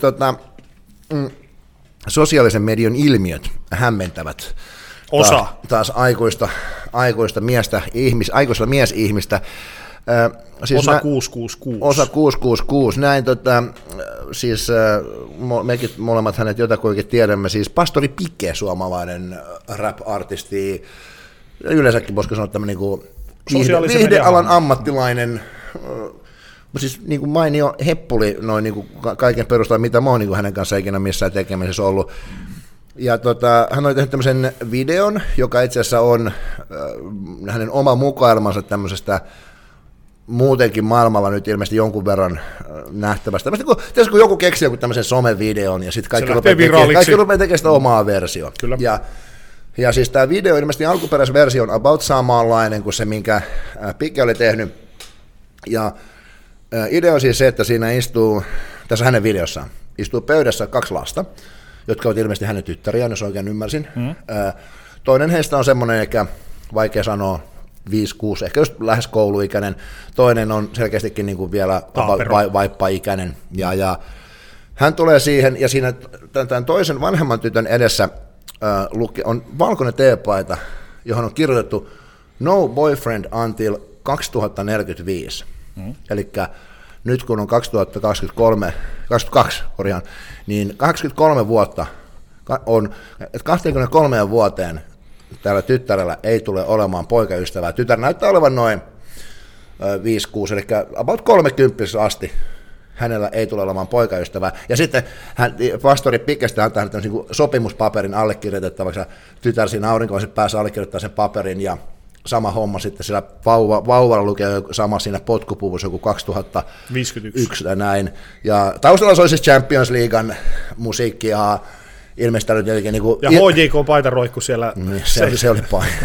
sosiaalisen median ilmiöt hämmentävät. Osa. Taas aikuista miesihmistä. Siis osa 666. Osa 666. Näin siis mekin molemmat hänet jotakuinkin tiedämme, siis Pastori Pike, suomalainen rap-artisti, yleensäkin voisiko sanoa tämmöinen niin viihdealan ammattilainen, siis niin kuin mainio heppuli noin niin kuin kaiken perusteella, mitä mä oon niin kuin hänen kanssaan ikinä missään tekemisessä ollut. Ja hän oli tehnyt tämmöisen videon, joka itse asiassa on hänen oma mukailmansa tämmöisestä muutenkin maailmalla nyt ilmeisesti jonkun verran nähtävästä. Tietysti kun joku keksii joku tämmöisen somevideon ja sitten kaikki rupeaa tekemään sitä omaa versiota. Ja siis tämä video ilmeisesti alkuperäisversio on about samanlainen kuin se, minkä Pike oli tehnyt. Ja idea on siis se, että siinä istuu, tässä hänen videossaan, istuu pöydässä 2 lasta, jotka ovat ilmeisesti hänen tyttäriään, jos oikein ymmärsin. Toinen heistä on semmoinen, eikä vaikea sanoa, 5-6, ehkä just lähes kouluikäinen. Toinen on selkeästikin niin kuin vielä vaippa-ikäinen. Ja hän tulee siihen, ja siinä tämän toisen vanhemman tytön edessä on valkoinen teepaita, johon on kirjoitettu no boyfriend until 2045. Eli nyt kun on 2022, niin 23 vuotta on, että 23 vuoteen tällä tyttärellä ei tule olemaan poikaystävää. Tytär näyttää olevan noin 5-6, eli about 30 asti hänellä ei tule olemaan poikaystävää. Ja sitten pastori Pikestä antaa tämmöisen sopimuspaperin allekirjoitettavaksi, ja tytär siinä aurinkoisen päässä allekirjoittaa sen paperin, ja sama homma sitten sillä vauvalla lukee sama siinä potkupuvussa joku 2051 ja näin. Ja taustalla soi siis Champions Leaguean musiikki ja ilmeisesti nyt jotenkin niin kuin... Ja HJK-paita roikku siellä. Se oli paita.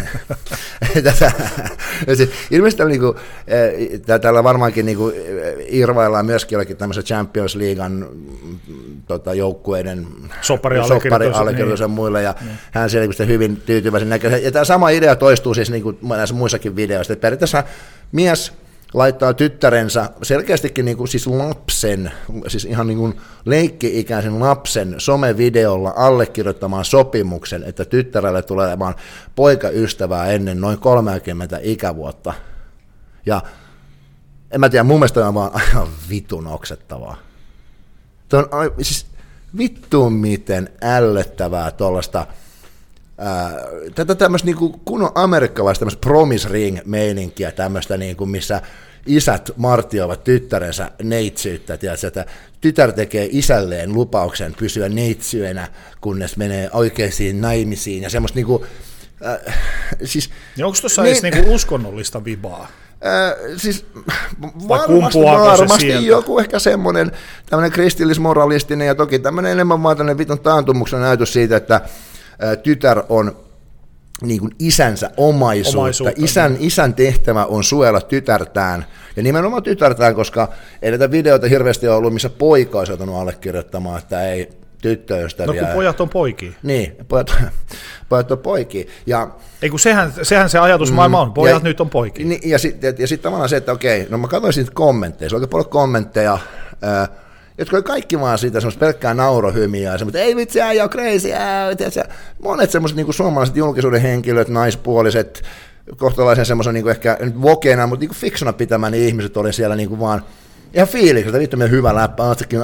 Ilmeisesti niin kuin, täällä varmaankin niin kuin, irvaillaan myöskin jollekin tämmöisen Champions Leaguean joukkueiden soppari-allekirjoitus ja muille, ja hän siellä niin hyvin tyytyväisen näköisen. Ja tämä sama idea toistuu siis niin kuin näissä muissakin videoissa, että periaatteessa mies laittaa tyttärensä selkeästikin niin kuin, siis lapsen, siis ihan niin kuin leikki-ikäisen lapsen somevideolla allekirjoittamaan sopimuksen, että tyttärelle tulee olemaan poikaystävää ennen noin 30 ikävuotta. Ja en mä tiedä, mun mielestä on vaan aivan vitun oksettavaa. Tuo on siis vittuun miten ällöttävää tuollaista tätä tämmöistä niinku kunnon amerikkalaista tämmöistä promise ring-meininkiä, tämmöistä niinku, missä isät marttioivat tyttärensä neitsyyttä, tiedätkö, että tytär tekee isälleen lupauksen pysyä neitsyönä, kunnes menee oikeisiin naimisiin, ja semmoista niinku, siis... Ja onko tuossa edes niinku uskonnollista vibaa? Siis varmasti joku ehkä semmoinen tämmöinen kristillismoralistinen, ja toki tämmöinen enemmän vaan tämmöinen vitun taantumuksen näytös siitä, että tytär on niin kuin isänsä omaisuutta. Isän tehtävä on suojella tytärtään, ja nimenomaan tytärtään, koska ei näitä videoita hirveästi ollut, missä poika olisi joutunut allekirjoittamaan, että ei tyttöystäviä. No kun pojat on poikia. Niin, pojat on poikia. Ja, ei kun sehän se ajatusmaailma on, pojat nyt on poikia. Ja sitten tavallaan se, että okei, no mä katsoin siitä kommentteja, se oli paljon kommentteja, jotka oli kaikki vaan siitä semmoista pelkkää naurohymiä, semmoista, ei vitsi, äijä on crazy, monet semmoiset niin kuin suomalaiset julkisuuden henkilöt, naispuoliset, kohtalaisen semmoisen niin kuin ehkä nyt vokeena, mutta niin kuin fiksuna pitämään niin ihmiset oli siellä niin kuin vaan ihan fiilikseltä, vittu meidän hyvä läppä,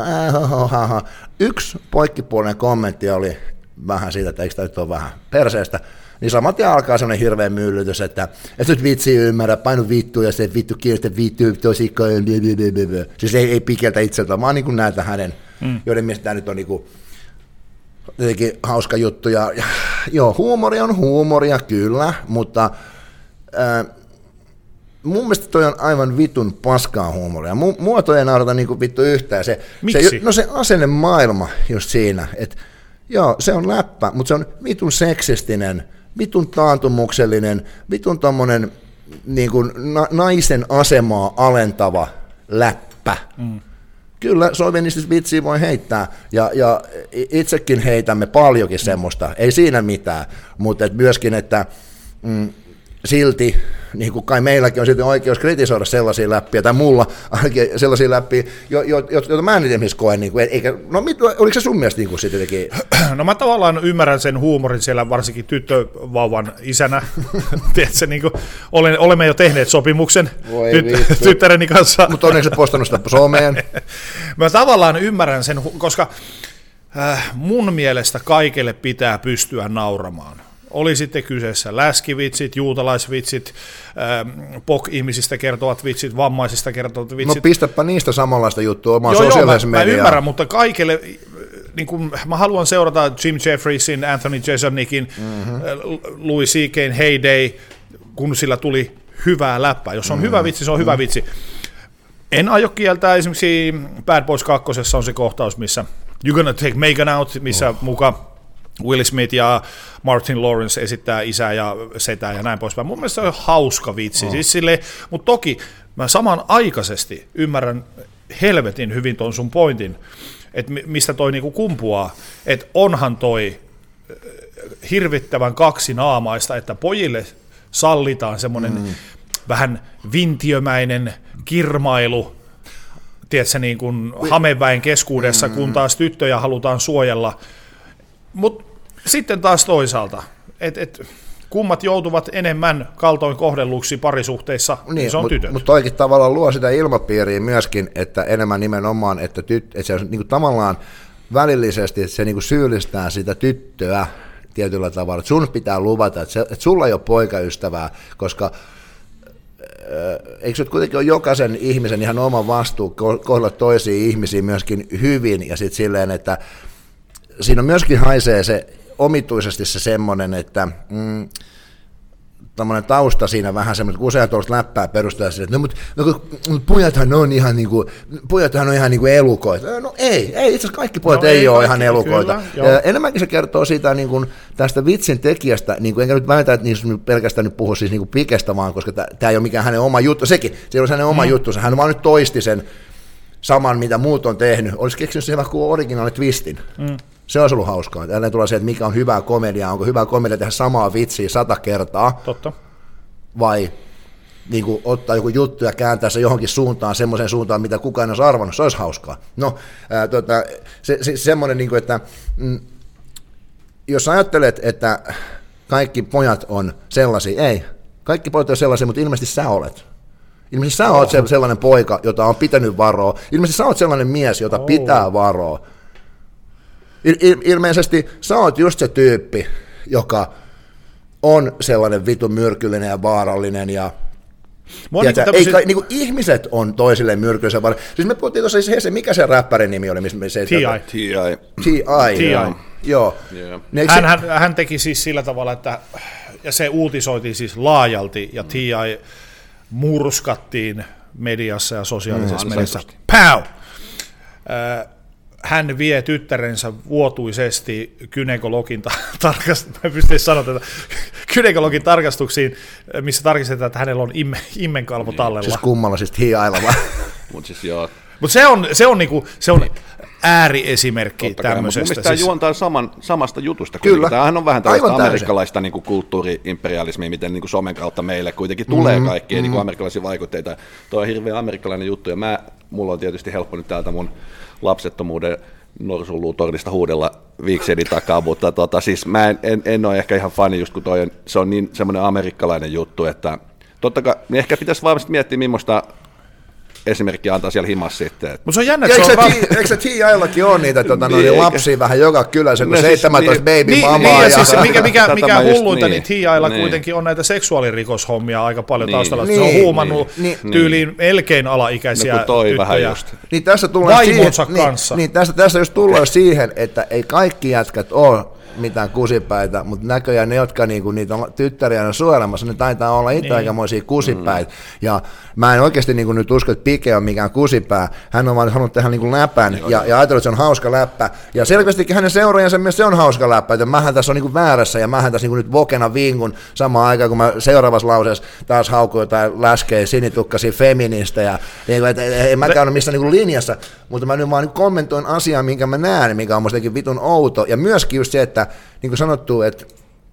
yksi poikkipuolinen kommentti oli vähän siitä, että eikö tämä nyt ole vähän perseestä, niin samat ja alkaa semmoinen hirveä myllytys, että nyt vitsi ymmärrä, painu vittu ja se vittu kielestä vittu tosikko, siis ei pikeltä itseltä, vaan niin kuin näiltä hänen, joiden mielestä tämä nyt on niin kuin jotenkin hauska juttu, ja joo, huumori on huumoria kyllä, mutta mun mielestä toi on aivan vitun paskaa huumoria. Mua toi ei naurata niinku vittu yhtään. Miksi? Se asennemaailma just siinä, että joo, se on läppä, mutta se on vitun seksistinen, vitun taantumuksellinen, vitun tommonen niinku naisen asemaa alentava läppä. Kyllä sovinistista vitsiä voi heittää, ja itsekin heitämme paljonkin semmoista, ei siinä mitään, mutta myöskin, että silti, niin kuin kai meilläkin on silti oikeus kritisoida sellaisia läppiä, tai mulla ainakin sellaisia läppiä, joita mä en esimerkiksi koe, niin kuin, eikä, no oliko se sun mielestä niin kuin sitten jotenkin? No mä tavallaan ymmärrän sen huumorin siellä varsinkin tyttövauvan isänä, tiedätkö, niin kuin, olemme jo tehneet sopimuksen tyttäreni kanssa. Mutta onneksi et postannut sitä someen. Mä tavallaan ymmärrän sen, koska mun mielestä kaikille pitää pystyä nauramaan. Oli sitten kyseessä läskivitsit, juutalaisvitsit, POC-ihmisistä kertovat vitsit, vammaisista kertovat vitsit. No pistäpä niistä samanlaista juttua omaan sosiaalisessa mediaan. Mä ymmärrän, mutta kaikille, niin kun mä haluan seurata Jim Jeffriesin, Anthony Jeselnikin, Louis C.K.'n Heyday, kun sillä tuli hyvää läppää. Jos on hyvä vitsi, se on hyvä vitsi. En aio kieltää, esimerkiksi Bad Boys 2. on se kohtaus, missä You're gonna take Megan out, missä mukaan Will Smith ja Martin Lawrence esittää isää ja setää ja näin poispäin. Mun mielestä se on hauska vitsi. Siis mutta toki mä samanaikaisesti ymmärrän helvetin hyvin ton sun pointin, että mistä toi niinku kumpuaa. Että onhan toi hirvittävän kaksinaamaista, että pojille sallitaan semmoinen vähän vintiömäinen kirmailu, tiedätkö, niin kuin hameväen keskuudessa, kun taas tyttöjä halutaan suojella. Mutta sitten taas toisaalta, että kummat joutuvat enemmän kaltoin kohdelluksi parisuhteissa, niin se on tytöt. Mutta toikin tavallaan luo sitä ilmapiiriä myöskin, että enemmän nimenomaan, että se on niinku tavallaan välillisesti, että se niinku syyllistää sitä tyttöä tietyllä tavalla. Että sun pitää luvata, että sulla ei ole poikaystävää, koska eikö se kuitenkin ole jokaisen ihmisen ihan oma vastuu kohdella toisia ihmisiä myöskin hyvin, ja sitten silleen, että siinä myöskin haisee se omituisesti se semmoinen, että tämmöinen tausta siinä vähän semmoinen, kun usein tuollaista läppää perustaa sille, että pojathan on ihan niinku elukoita. No ei itse asiassa kaikki pojat ei ole ihan elukoita. Kyllä, enemmänkin se kertoo siitä niin kuin tästä vitsin tekijästä, niin kuin, enkä nyt väitä, että niin pelkästään nyt puhu siis niin kuin Pikestä vaan, koska tämä ei ole mikään hänen oma juttu, sekin, se ei ole hänen oma juttunsa, hän vaan nyt toisti sen saman, mitä muut on tehnyt, olisi keksinyt sen vaikka originaali twistin. Se olisi ollut hauskaa. Jälleen tulee se, että mikä on hyvää komediaa. Onko hyvää komedia tehdä samaa vitsiä 100 kertaa? Totta. Vai niin kuin, ottaa joku juttu ja kääntää se johonkin suuntaan, semmoiseen suuntaan, mitä kukaan ei olisi arvannut. Se olisi hauskaa. No, semmoinen, niin kuin, että jos ajattelet, että kaikki pojat on sellaisia, ei. Kaikki pojat on sellaisia, mutta ilmeisesti sä olet. Ilmeisesti sä olet sellainen poika, jota on pitänyt varoa. Ilmeisesti sä olet sellainen mies, jota pitää varoa. Ilmeisesti sä oot just se tyyppi, joka on sellainen vitun myrkyllinen ja vaarallinen ja niin kuin ihmiset on toisilleen myrkyllisen vaarallinen. Siis me puhuttiin tuossa se, mikä se räppärin nimi oli? T.I. Joo. Hän teki siis sillä tavalla, että ja se uutisoitiin siis laajalti ja T.I. murskattiin mediassa ja sosiaalisessa mediassa. Pow! Hän vie tyttärensä vuotuisesti gynekologin tarkastaa, mä pystyn sanoa tätä, gynekologin tarkastuksiin, missä tarkistetaan, että hänellä on immenkalvo tallella. Siis kummalla siis hiiaileva. Mutta siis joo. Mutta se on ääriesimerkki tämmöisestä. Mun mielestä tämä juontaa samasta jutusta. Kyllä. Tämähän on vähän tällaista Aivan amerikkalaista niin kuin kulttuuri-imperialismia, miten niin kuin somen kautta meille kuitenkin tulee kaikkia niin kuin amerikkalaisia vaikutteita. Tuo on hirveän amerikkalainen juttu, ja mulla on tietysti helppo nyt täältä mun lapsettomuuden norsunluutornista huudella viikselin takaa, mutta siis mä en ole ehkä ihan fani, just kun se on niin semmoinen amerikkalainen juttu, että totta kai niin ehkä pitäisi varmasti miettiä, millaista esimerkkiä antaa siellä himassa sitten. Mutta se on jännä, että eikö se T.I.llakin ole niitä lapsia vähän joka kylässä, kun 17 baby mamaa? Mikä hulluinta, niin T.I.lla kuitenkin on näitä seksuaalirikoshommia aika paljon taustalla. Se on huumannut tyyliin melkein alaikäisiä tyttöjä Niin tässä vaimonsa kanssa. Niin tässä just tullaan siihen, että ei kaikki jätkät ole mitään kusipäitä, mutta näköjään ne, jotka niinku niitä tyttäriä on suojelemassa, ne taitaa olla itse aikamoisia kusipäitä. Ja mä en oikeasti niinku nyt usko, että Pike on mikään kusipää. Hän on vaan halunnut tehdä niinku läpän ja ajatellut, että se on hauska läppä. Ja selvästikin hänen seuraajansa myös se on hauska läppä. Että mähän tässä on niinku väärässä ja mähän tässä niinku nyt vokena vinkun samaan aikaan, kun mä seuraavassa lauseessa taas haukun jotain läskejä sinitukkaisia feministejä. Niinku, ei mäkään ole missään niinku linjassa, mutta mä nyt vaan niinku kommentoin asiaa, minkä mä näen, mikä on musta vitun outo. Ja myöskin just se, että niin kuin sanottu, että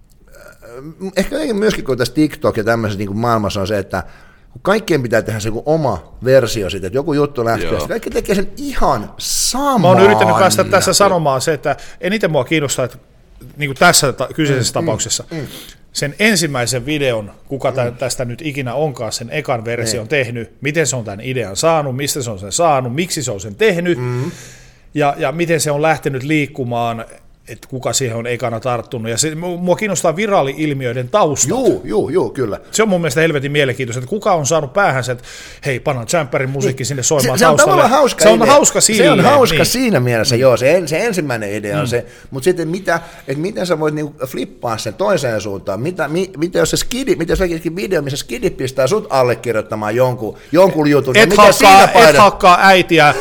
ehkä myöskin kun tässä TikTok ja tämmöisessä niin kuin maailmassa on se, että kaikkien pitää tehdä se oma versio siitä, että joku juttu lähtee, kaikki tekee sen ihan samaa. Mä oon yrittänyt päästä tässä sanomaan se, että eniten mua kiinnostaa, että niin kuin tässä kyseisessä tapauksessa, sen ensimmäisen videon, kuka tästä nyt ikinä onkaan sen ekan version tehnyt, miten se on tämän idean saanut, mistä se on sen saanut, miksi se on sen tehnyt, ja miten se on lähtenyt liikkumaan, että kuka siihen on ekana tarttunut. Ja mua kiinnostaa viraali-ilmiöiden taustat. Joo, kyllä. Se on mun mielestä helvetin mielenkiintoista, että kuka on saanut päähänsä, että hei, pannaan Jamperin musiikki sinne soimaan se taustalle. On hauska se on hauska silleen. Se on hauska siinä mielessä, joo. Se ensimmäinen idea on se, mutta sitten miten sä voit niinku flippaa sen toiseen suuntaan? Mitä jos se video, missä skidi pistää sut allekirjoittamaan jonkun jutun? Et hakkaa äitiä.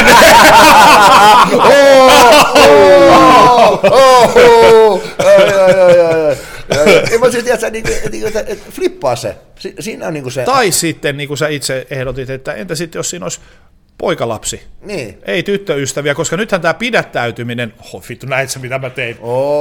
Mä siis tiedät, että flippaa se. Siinä on niinku se. Tai sitten, niin kuin sä itse ehdotit, että entä sitten, jos siinä olisi poikalapsi? Niin. Ei tyttöystäviä, koska nythän tämä pidättäytyminen, vittu näit sä mitä mä tein.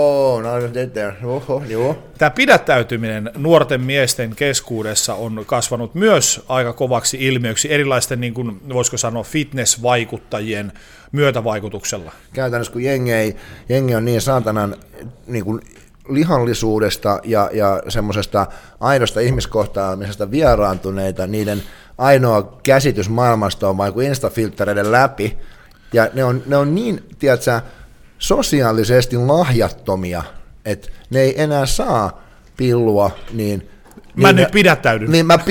Joo. Tämä pidättäytyminen nuorten miesten keskuudessa on kasvanut myös aika kovaksi ilmiöksi erilaisten, niin kuin, voisiko sanoa, fitness-vaikuttajien myötävaikutuksella. Käytännössä kun jengi on niin saatanan niin kuin lihallisuudesta ja semmoisesta aidosta ihmiskohtaamisesta vieraantuneita, niiden ainoa käsitys maailmasta on vain kuin instafilttereiden läpi, ja ne on niin, tiedätkö, sosiaalisesti lahjattomia, että ne ei enää saa pillua, Mä nyt pidättäydyn. Niin mä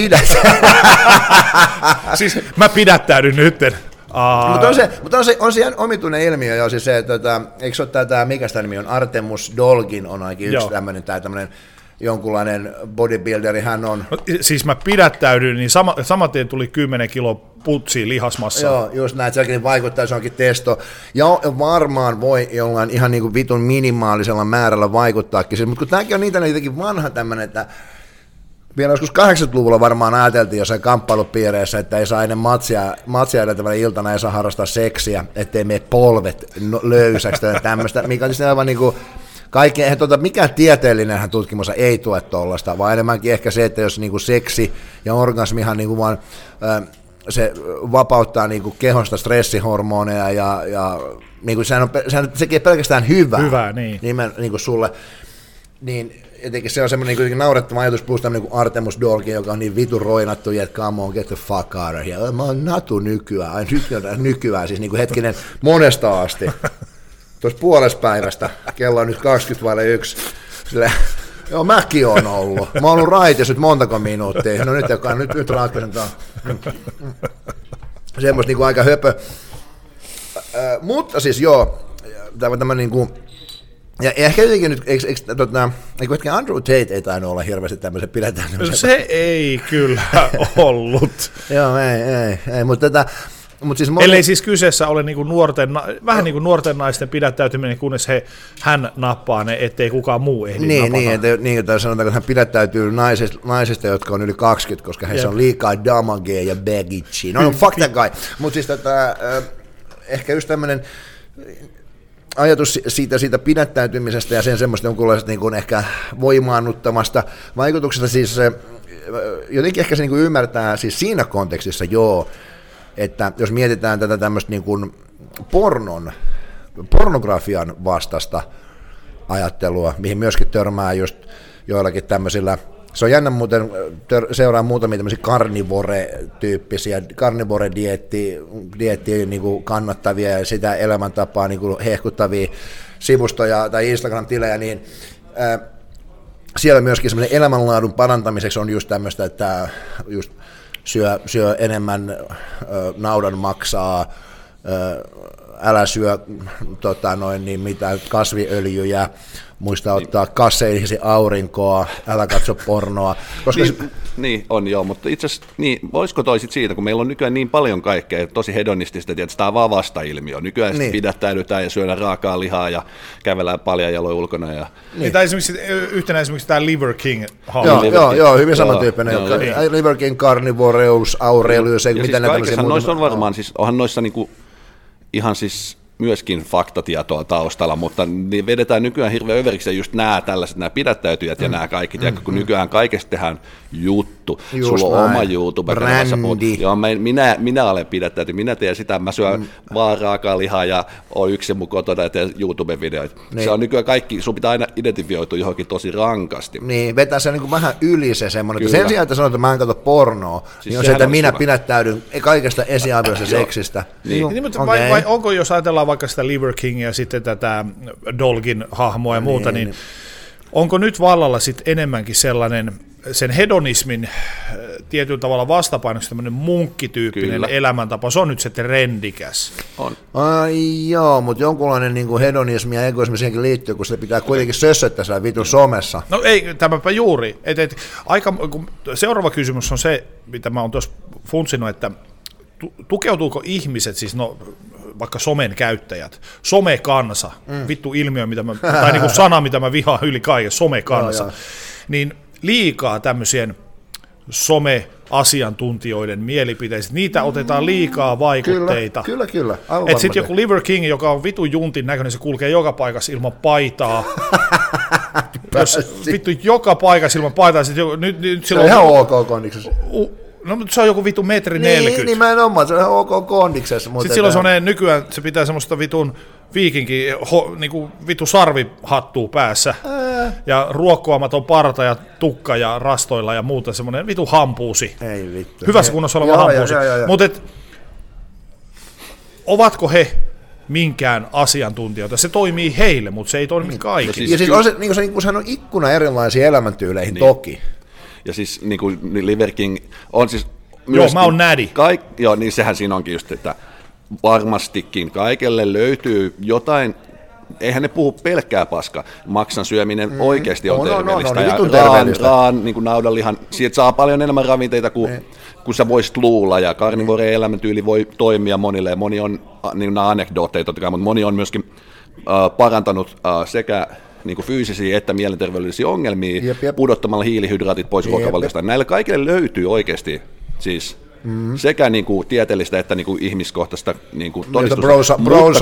siis mä pidättäydyn nytten. Mutta on se omituinen ilmiö jo siis se, että eikö se ole tämä, mikä sitä nimi on, Artemus Dolgin on ainakin yksi tämmöinen jonkunlainen bodybuilderi hän on. Siis mä pidättäydyin, niin samaten tuli 10 kiloa putsia lihasmassaa. Joo, just näin, että sekin vaikuttaa, se onkin testo. Ja varmaan voi jollain ihan niin kuin vitun minimaalisella määrällä vaikuttaakin. Mutta kun tämäkin on niitä jotenkin vanha tämmöinen, että vielä joskus 80-luvulla varmaan ajateltiin jossain kamppailupiireissä, että ei saa ennen matsia edeltävänä iltana ei saa harrastaa seksiä, ettei mene polvet löysäksi tai tämmöistä, mikä on siis aivan niin kuin mikään tieteellinenhän tutkimus ei tue tuollaista, vaan enemmänkin ehkä se, että jos niin kuin seksi ja orgasmihan niin kuin vaan, se vapauttaa niin kuin kehosta stressihormoneja ja niin kuin sehän tekee pelkästään hyvää niin kuin sulle, niin jotenkin se on semmoinen niin naurettava ajatus, plus tämmöinen kuin Artemus Dolgi, joka on niin vitun roinattu, että come on, get the fuck out of here. Mä oon natu nykyään, siis niin kuin hetkinen monesta asti. Tuossa puolesta päivästä, kello on nyt 20:01. Joo, mäkin on ollut. Mä oon ollut raitis nyt montako minuuttia. No nyt ratkaisen tämän. Semmoista niin kuin aika höpö. Mutta siis joo, tämä niin kuin, ja ehkä jotenkin nyt, eikö Andrew Tate ei tainnut olla hirveästi tämmöisen pidetään? Se ei kyllä ollut. Joo, ei, mutta siis ellei siis kyseessä ole niinku vähän niin kuin nuorten naisten pidättäytyminen, kunnes hän nappaa ne, ettei kukaan muu ehdi napata. Niin, tai sanotaan, että hän pidättäytyy naisista, jotka on yli 20, koska heissä on liikaa damagea ja baggagea. No, fuck that guy. Mutta siis ehkä just tämmöinen ajatus siitä pidättäytymisestä ja sen semmoista jonkunlaisesta niin kuin ehkä voimaannuttamasta vaikutuksesta, siis jotenkin ehkä se niin kuin ymmärtää siis siinä kontekstissa että jos mietitään tätä tämmöistä niin kuin pornografian vastaista ajattelua, mihin myöskin törmää just joillakin tämmöisillä, se on jännä muuten, seuraa muutamia tämmöisiä carnivore-tyyppisiä, carnivore-dieettiä niin kuin kannattavia ja sitä elämäntapaa niin kuin hehkuttavia sivustoja tai Instagram-tilejä, niin siellä myöskin semmoinen elämänlaadun parantamiseksi on just tämmöistä, että just syö enemmän naudan maksaa, älä syö niin mitään kasviöljyjä, muista ottaa kasseihisi aurinkoa, älä katso pornoa. Koska niin on joo, mutta itse asiassa, voisiko toisit siitä, kun meillä on nykyään niin paljon kaikkea, tosi hedonistista, että tämä on vaan vastailmiö. Nykyään pidättäydytään ja syödään raakaa lihaa ja kävellään paljon jaloin ulkona. Ja tai esimerkiksi esimerkiksi tämä Liver King. Joo, hyvin samantyyppinen. Liver King, Carnivoreus, Aurelius, mitä näitä tämmöisiä muuta. Noissa on varmaan, siis onhan noissa niinku ihan siis myöskin faktatietoa taustalla, mutta niin vedetään nykyään hirveän överiksi ja just nämä pidättäytyjät ja nämä kaikki, kun nykyään kaikesta tehdään juttu. Sulla on oma YouTube-kanavassa, minä olen pidättäyty, minä teen sitä, mä syön vaan raakaa lihaa ja oon yksin mun kotona ja teen YouTube-videoita. Se on nykyään kaikki, sun pitää aina identifioitua johonkin tosi rankasti. Niin, vetää se niin vähän yli se semmoinen, että sen sijaan, että sanoo, että mä en katso pornoa, siis niin on se, että minä pidättäydyn kaikesta esiaviosta seksistä. Vai onko, jos ajatellaan vaikka sitä Liver Kingia ja sitten tätä Dolgin hahmoa ja muuta, niin onko nyt vallalla sitten enemmänkin sellainen sen hedonismin tietyllä tavalla vastapainoksi tämmöinen munkkityyppinen elämäntapa, se on nyt se trendikäs. On. Joo, mutta jonkunlainen niin kuin hedonismi ja egoismi siihenkin liittyy, kun se pitää kuitenkin sössöttää siellä vitun somessa. No ei, tämäpä juuri. Seuraava kysymys on se, mitä mä oon tuossa funtsinut, että tukeutuuko ihmiset, siis vaikka somen käyttäjät, somekansa, vittu ilmiö, tai niin kuin sana, mitä mä vihaan yli kaiken, somekansa, niin liikaa tämmöisien some-asiantuntijoiden mielipiteistä, niitä otetaan liikaa vaikutteita. Kyllä. Että sitten joku Liver King, joka on vitun juntin näköinen, se kulkee joka paikassa ilman paitaa. Vittu joka paikassa ilman paitaa. Nyt se on ihan ok kondiksessa. No, mutta se on joku vitun 1,40 m. Nimenomaan, se on ihan ok kondiksessa. Sitten silloin semmoinen, nykyään se pitää semmoista vitun viikinki, niinku vitu sarvihattua päässä, ja ruokkoamaton parta ja tukka ja rastoilla ja muuta, semmoinen vitu hampuusi. Ei vittu. Hyvässä kunnossa oleva hampuusi. Mutta ovatko he minkään asiantuntijoita? Se toimii heille, mutta se ei toimi kaikille. Ja siis on se, niin kuin sehän on ikkuna erilaisiin elämäntyyleihin toki. Ja siis niin kuin Liver King on siis joo, mä oon nädi. Joo, niin sehän siinä onkin just, että varmastikin kaikelle löytyy jotain, eihän ne puhu pelkkää paskaa. Maksan syöminen oikeasti on terveellistä. Ja raan niin kuin naudanlihan, siitä saa paljon enemmän ravinteita kuin sä voisit luulla, ja karnivoreen elämäntyyli voi toimia monille, ja moni on, niin nämä anekdootteja totta kai, mutta moni on myöskin parantanut sekä niin kuin fyysisiä että mielenterveydellisiä ongelmia pudottamalla hiilihydraatit pois ruokavaliosta. Näille kaikille löytyy oikeasti siis sekä niin kuin tieteellistä että niin kuin ihmiskohtaista niin kuin todistusta.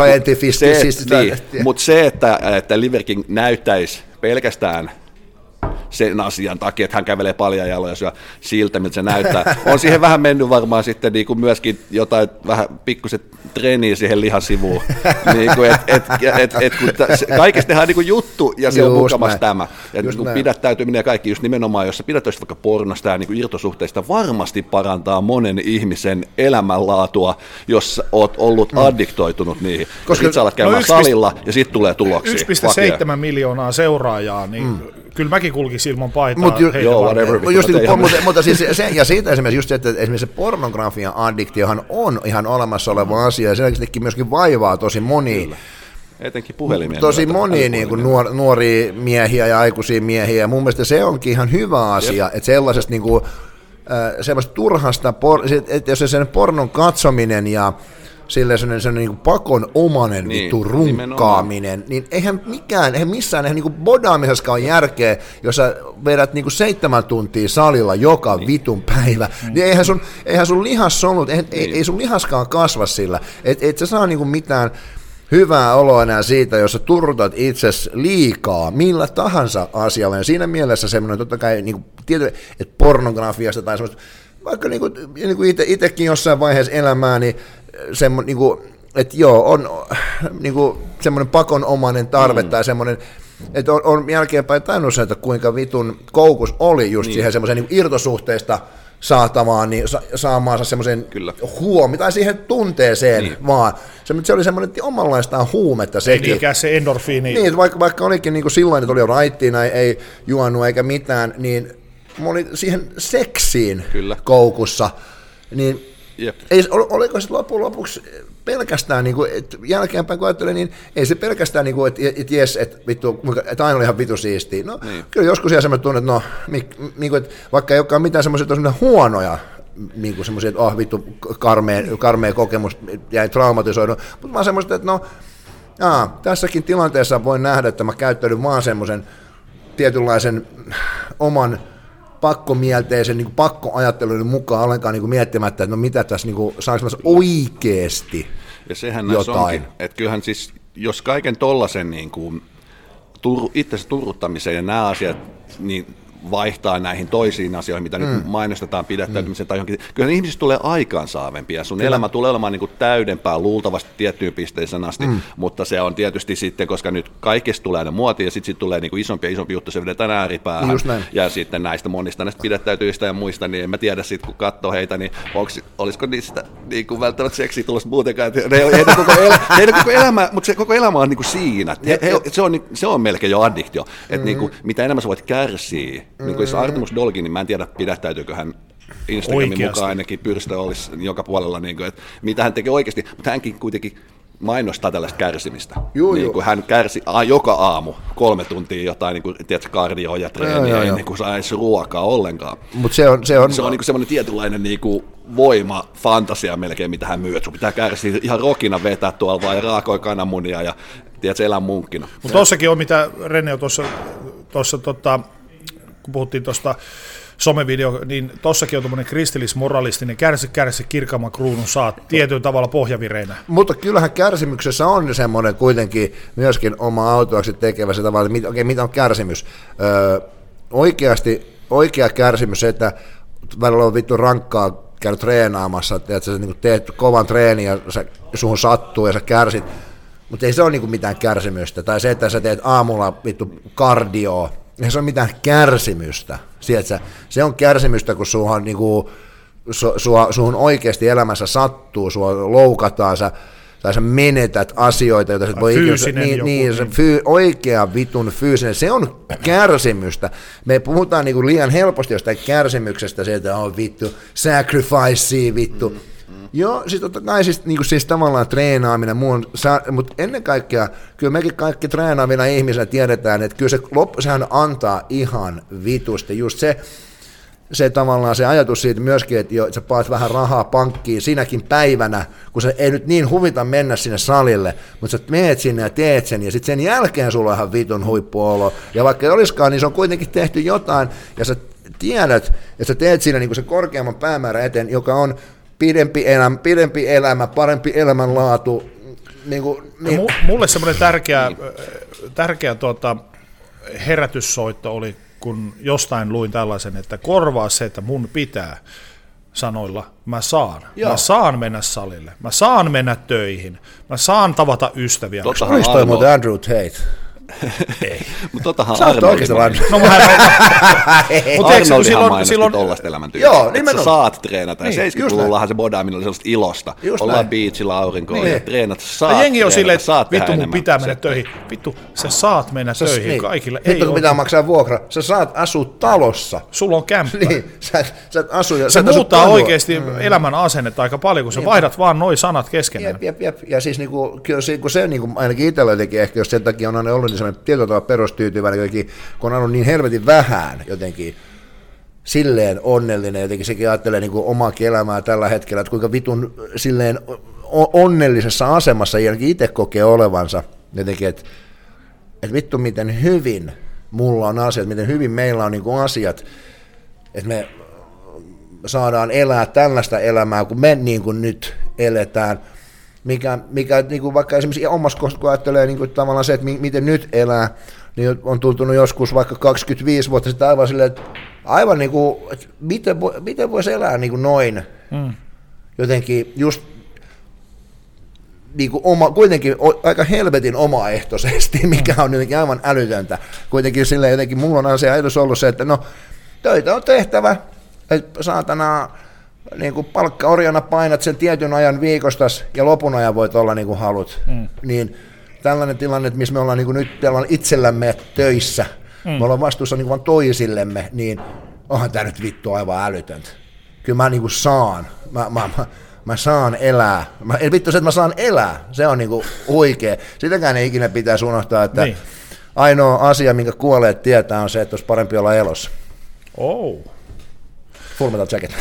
Mutta se, että Liver King näyttäisi pelkästään sen asian takia, että hän kävelee paljon jaloja ja syö siltä, miltä se näyttää. On siihen vähän mennyt varmaan sitten niin kuin myöskin jotain vähän pikkuset treeniä siihen lihasivuun. Niin kuin, kaikesta tehdään niin kuin juttu ja se on mukamassa tämä. Ja niin kuin pidättäytyminen ja kaikki just nimenomaan, jos sä pidättäisit vaikka pornosta ja niin kuin irtosuhteista, varmasti parantaa monen ihmisen elämänlaatua, jos oot ollut addiktoitunut niihin. Koska sit sä alat käymään salilla ja sit tulee tuloksia. 1,7 miljoonaa seuraajaa, niin kyllä mäkin kulkisin ilman paitaa. Mutta siis ja siitä esimerkiksi just se, että esimerkiksi se pornografian addiktiohan on ihan olemassa oleva asia, ja sen myöskin vaivaa tosi monia. Kyllä. Etenkin puhelimia. Tosi monia niin kuin nuoria miehiä ja aikuisia miehiä, ja mun mielestä se onkin ihan hyvä asia, että sellaisesta niin kuin semmoista turhasta, että jos se sen pornon katsominen ja silleen sellainen niin pakonomainen vittu runkkaaminen, niin eihän missään niin bodaamisessakaan ole järkeä, jos sä vedät niin 7 tuntia salilla joka vitun päivä, niin eihän sun lihassolut, ei sun lihaskaan kasva sillä, et sä saa niin mitään hyvää oloa enää siitä, jos sä turrutat itsesi liikaa millä tahansa asialla, ja siinä mielessä semmoinen totta kai, niin tietysti, että pornografiasta tai semmoista, vaikka niin kuin itsekin jossain vaiheessa elämää, niin semmoinen, niin kuin, että joo, on niin kuin semmoinen pakonomainen tarve tai semmoinen, että on jälkeenpäin tajunnut sen, että kuinka vitun koukus oli just siihen semmoisen niin irtosuhteesta saatavaan, niin saamaansa semmoisen tai siihen tunteeseen vaan. Se oli semmoinen omanlaistaan huumetta sekin. Ei niinkään se endorfiini. Niin, vaikka olikin niin kuin silloin, että oli jo raittiina, ei juonut eikä mitään, niin mä olin siihen seksiin koukussa, niin oliko se lopuksi pelkästään, niin kuin, että jälkeenpäin kun ajattelin, niin ei se pelkästään, niin kuin, että jes, että aina oli ihan vitu siistiä. No, kyllä joskus siellä semmoinen tunne, että no, niin kuin, että vaikka ei olekaan mitään semmoisia huonoja, niin kuin semmoisia, että vittu, karmea kokemus, jäi traumatisoidun, mutta vaan semmoista, että no, tässäkin tilanteessa voin nähdä, että mä käyttäydyn vaan semmoisen tietynlaisen oman pakkomielteisen niin pakkoajattelun mukaan ollenkaan niin miettimättä, että no mitä tässä niin saanko mä oikeasti ja sehän näissä onkin, että kyllähän siis, jos kaiken tollaisen niin itsensä turruttamisen ja nämä asiat, niin vaihtaa näihin toisiin asioihin, mitä nyt mainostetaan pidättäytymisen tai johonkin. Kyllä ihmisistä tulee aikaansaavempia. Sun elämä tulee olemaan niin kuin täydempää luultavasti tiettyyn pisteeseen asti, mutta se on tietysti sitten, koska nyt kaikesta tulee aina muotia ja sitten tulee niin kuin isompi ja isompi juttu, se vedetään ääripäähän. Ja sitten näistä monista näistä pidättäytyvistä ja muista, niin en mä tiedä sitten, kun katsoo heitä, niin olisiko niistä niin kuin välttämättä seksiä tulossa muutenkaan. Heitä koko elämä, mutta se koko elämä on niin kuin siinä. Se on melkein jo addiktio, että niin kuin, mitä enemmän sä voit kärsiä. Niin kuin jos Artemus Dolgi, niin mä en tiedä, pidättäytyykö hän Instagramin mukaan ainakin pyrstö olisi joka puolella, niin kuin, että mitä hän tekee oikeasti, mutta hänkin kuitenkin mainostaa tällaista kärsimistä. Niin kuin hän kärsi joka aamu 3 tuntia jotain niin kuin, tiedätkö, kardioa ja treeniä ennen kuin saisi ruokaa ollenkaan. Mut se on niin kuin semmoinen tietynlainen niin kuin voima, fantasia melkein, mitä hän myy. Sun pitää kärsiä ihan rokina vetää tuolla vaan ja raakoja kananmunia ja tiedätkö, elää munkkina. Mutta tossakin on, mitä Rene on tuossa kun puhuttiin tuosta somevideo, niin tossakin on tuommoinen kristillismoralistinen kärsi kirkkaamman kruunun saat tietyllä tavalla pohjavireinä. Mutta kyllähän kärsimyksessä on semmoinen kuitenkin myöskin oma autuaksi tekevä se tavalla, että mitä on kärsimys. Oikea kärsimys se, että välillä on vittu rankkaa käydä treenaamassa, että sä niin teet kovan treenin ja suhun sattuu ja sä kärsit, mutta ei se ole niin mitään kärsimystä. Tai se, että sä teet aamulla vittu kardioa, ei se ole mitään kärsimystä. Se on kärsimystä, kun suhun oikeasti elämässä sattuu, sua loukataan, tai sä menetät asioita, joita voi oikea vitun fyysinen, se on kärsimystä. Me puhutaan niinku liian helposti jostain kärsimyksestä, se, että on vittu, sacrifice vittu. Joo, siis totta kai siis tavallaan treenaaminen, mutta ennen kaikkea, kyllä mekin kaikki treenaavina ihmisenä tiedetään, että kyllä sehän antaa ihan vitusti, just se tavallaan se ajatus siitä myöskin, että sä paat vähän rahaa pankkiin sinäkin päivänä, kun se ei nyt niin huvita mennä sinne salille, mutta sä meet sinne ja teet sen, ja sitten sen jälkeen sulla on ihan vitun huippuolo, ja vaikka ei olisikaan, niin se on kuitenkin tehty jotain, ja sä tiedät, että sä teet siinä niin se korkeamman päämäärän eteen, joka on pidempi elämä, parempi elämänlaatu. Mulle semmoinen tärkeä herätyssoitto oli, kun jostain luin tällaisen, että korvaa se, että mun pitää sanoilla, mä saan mennä salille, mä saan mennä töihin, mä saan tavata ystäviä. Olis toi muuten Andrew Tate? Ei. Mutta totahan Arnoldi no, Arnoldihan mainosti tollaista elämäntyyliä. Joo, että sä saat treenata. Ja 70-luvullahan se bodaaminen oli sellaista ilosta. Ollaan beachillä aurinkoon ja treenat. Saat jengi on silleen, että vittu mun pitää mennä töihin. Vittu, sä saat mennä töihin kaikille. Vittu kun pitää maksaa vuokra. Sä saat asua talossa. Sulla on kämppä. Niin, sä asu. Se muuttaa oikeasti elämän asennetta aika paljon, kun sä vaihdat vaan noi sanat keskenään. Jep. Ja siis se ainakin itsellä jotenkin ehkä, jos sen takia on aina ollut niin sellainen tietyllä tavalla perustyytyväinen, kun on ollut niin helvetin vähän jotenkin silleen onnellinen, jotenkin sekin ajattelee niin kuin omaakin elämää tällä hetkellä, että kuinka vitun silleen onnellisessa asemassa jälkeen itse kokee olevansa, jotenkin, että vittu miten hyvin mulla on asiat, miten hyvin meillä on niin kuin asiat, että me saadaan elää tällaista elämää, kun me niin kuin nyt eletään, mikä niin kuin vaikka esimerkiksi omassa kohdassa, kun ajattelee niin kuin tavallaan se, että miten nyt elää, niin on tuntunut joskus vaikka 25 vuotta sitten aivan silleen, että aivan niin kuin, että miten voisi elää niin kuin noin, jotenkin just niin kuin kuitenkin aika helvetin omaehtoisesti, mikä on jotenkin aivan älytöntä. Kuitenkin silleen jotenkin mulla on se ajatus ollut se, että no töitä on tehtävä, että saatana niin kuin palkkaorjana painat sen tietyn ajan viikostas ja lopun ajan voit olla niin kuin halut. Niin tällainen tilanne, missä me ollaan niin kuin nyt itsellämme töissä, me ollaan vastuussa niin kuin vaan toisillemme, niin onhan tämä nyt vittu aivan älytöntä. Kyllä mä niin kuin saan, mä saan elää. Vittu se, että mä saan elää, se on niin kuin oikea. Sitäkään ei ikinä pitäisi unohtaa, että niin. Ainoa asia, minkä kuolleet tietää, on se, että olisi parempi olla elossa. Full Metal Jacket.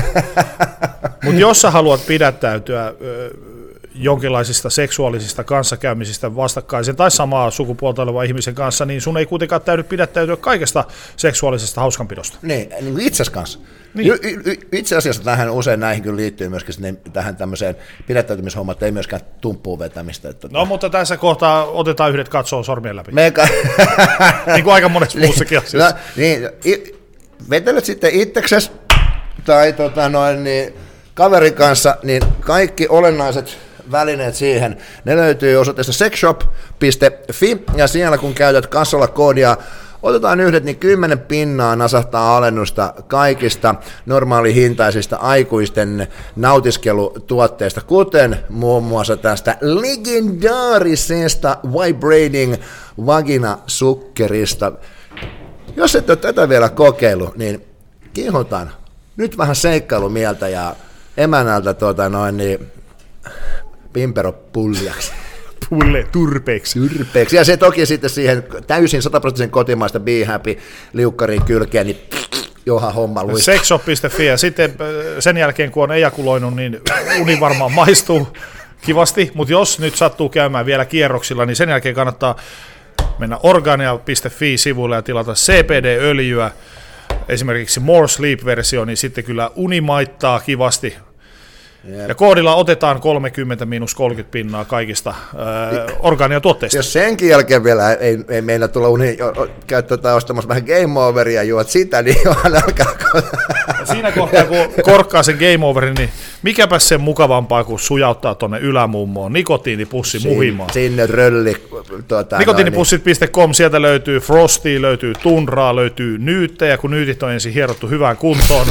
Mutta jos sä haluat pidättäytyä jonkinlaisista seksuaalisista kanssakäymisistä vastakkaisen tai samaa sukupuolta olevan ihmisen kanssa, niin sun ei kuitenkaan täydy pidättäytyä kaikesta seksuaalisesta hauskanpidosta. Niin kuin itses kanssa. Niin. Itse asiassa näihin kyllä liittyy myöskin tähän tämmöiseen pidättäytymishommaan, että ei myöskään tumppuun vetämistä. Että no mutta tässä kohtaa otetaan yhdet katsoo sormien läpi. Niin kuin aika monessa muussakin asiassa. Niin, vetelet sitten itseksesi tai niin, kaverin kanssa, niin kaikki olennaiset välineet siihen, ne löytyy osoitteesta sexshop.fi, ja siellä kun käytät kassalla koodia otetaan yhdet, niin 10 pinnaa nasahtaa alennusta kaikista normaalihintaisista aikuisten nautiskelutuotteista, kuten muun muassa tästä legendaarisesta Vibrating Vagina-sukkerista. Jos et ole tätä vielä kokeillut, niin kehotan nyt vähän seikkailumieltä ja emänältä niin pimperopuljaksi. Turpeeksi. Ja se toki sitten siihen täysin 100% kotimaista Be Happy liukkariin kylkeen, niin johan homma luistaa. Sexshop.fi ja sitten sen jälkeen kun on ejakuloinut, niin uni varmaan maistuu kivasti, mutta jos nyt sattuu käymään vielä kierroksilla, niin sen jälkeen kannattaa mennä Organia.fi-sivuille ja tilata CBD-öljyä, esimerkiksi More Sleep-versio, niin sitten kyllä uni maittaa kivasti. Jep. Ja koodilla otetaan 30-30 pinnaa kaikista Organia-tuotteista. Jos senkin jälkeen vielä ei meillä tulla käyttää ostamassa vähän Game Overia ja juot sitä, niin johan alkaa. Siinä kohtaa, kun korkkaa sen Game Overin, niin mikäpäs sen mukavampaa kuin sujauttaa tuonne ylämummoon nikotiinipussi muhimaan. Sinne rölli. Nikotiinipussit.com, sieltä löytyy Frostia, löytyy Tundraa, löytyy nyyttejä, kun nyytit on ensin hierottu hyvään kuntoon.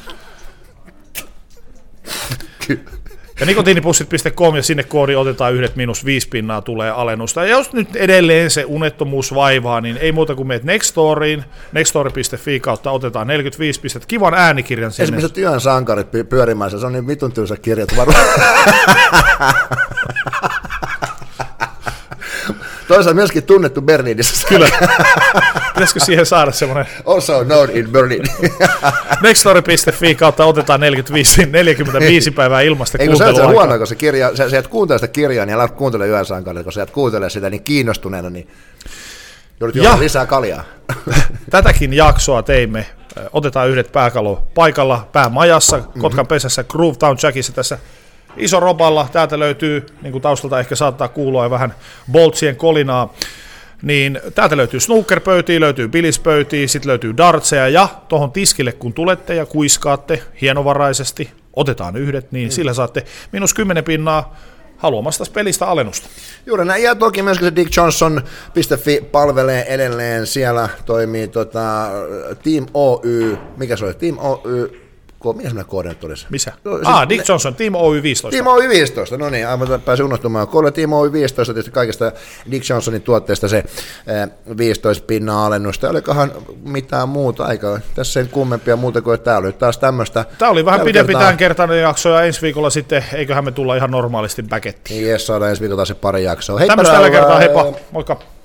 Ja nikotiinipussit.com ja sinne koodi otetaan yhdet -5 pinnaa tulee alennusta. Ja jos nyt edelleen se unettomuus vaivaa, niin ei muuta kuin meet Nextoriin, nextori.fi kautta otetaan 45 pistettä, kivan äänikirjan sinne. Esimerkiksi työn sankarit pyörimässä, se on niin vitun tylsä kirjat varmaan. Toisaalta myöskin tunnettu Berliinissä. Kyllä. Pitäisikö siihen saada semmoinen? Also known in Berlin. Nextory.fi kautta otetaan 45 päivää ilmasta kuunteluaikaa. Eikö se on huono, kun se kirja, sä et kuuntele sitä kirjaa, niin älä kuuntele Yön sankaria, kun sä et kuuntele sitä niin kiinnostuneena, niin joudut juomaan lisää kaljaa. Tätäkin jaksoa teimme. Otetaan yhdet pääkalo paikalla, päämajassa, Kotkan pesässä, Groovetown Jackissa tässä. Iso roballa, täältä löytyy, niin kuin taustalta ehkä saattaa kuulua vähän boltsien kolinaa, niin täältä löytyy snookerpöytiä, löytyy bilispöytiä, sitten löytyy dartseja ja tuohon tiskille kun tulette ja kuiskaatte hienovaraisesti, otetaan yhdet, niin sillä saatte -10 pinnaa haluamasta pelistä alennusta. Juuri näin, ja toki myöskin se dickjohnson.fi palvelee edelleen, siellä toimii Team Oy, mikä se oli, Team Oy, mikä semmoinen koordinaatti olisi? Missä? Dick Johnson, Team Oy 15. Team Oy 15, no niin, aivan pääsin unohtumaan. Team Oy 15, tietysti kaikista Dick Johnsonin tuotteista se 15 pinnaa alennusta. Olikohan mitään muuta aikaa? Tässä ei kummempia muuta kuin, että tämä oli taas tämmöistä. Tämä oli vähän pidempi tämänkertainen jakso, ja ensi viikolla sitten, eiköhän me tulla ihan normaalisti backettiin. Jes, saadaan ensi viikolla taas se pari jaksoa. Tämmöistä tällä kertaa, heippa, moikka.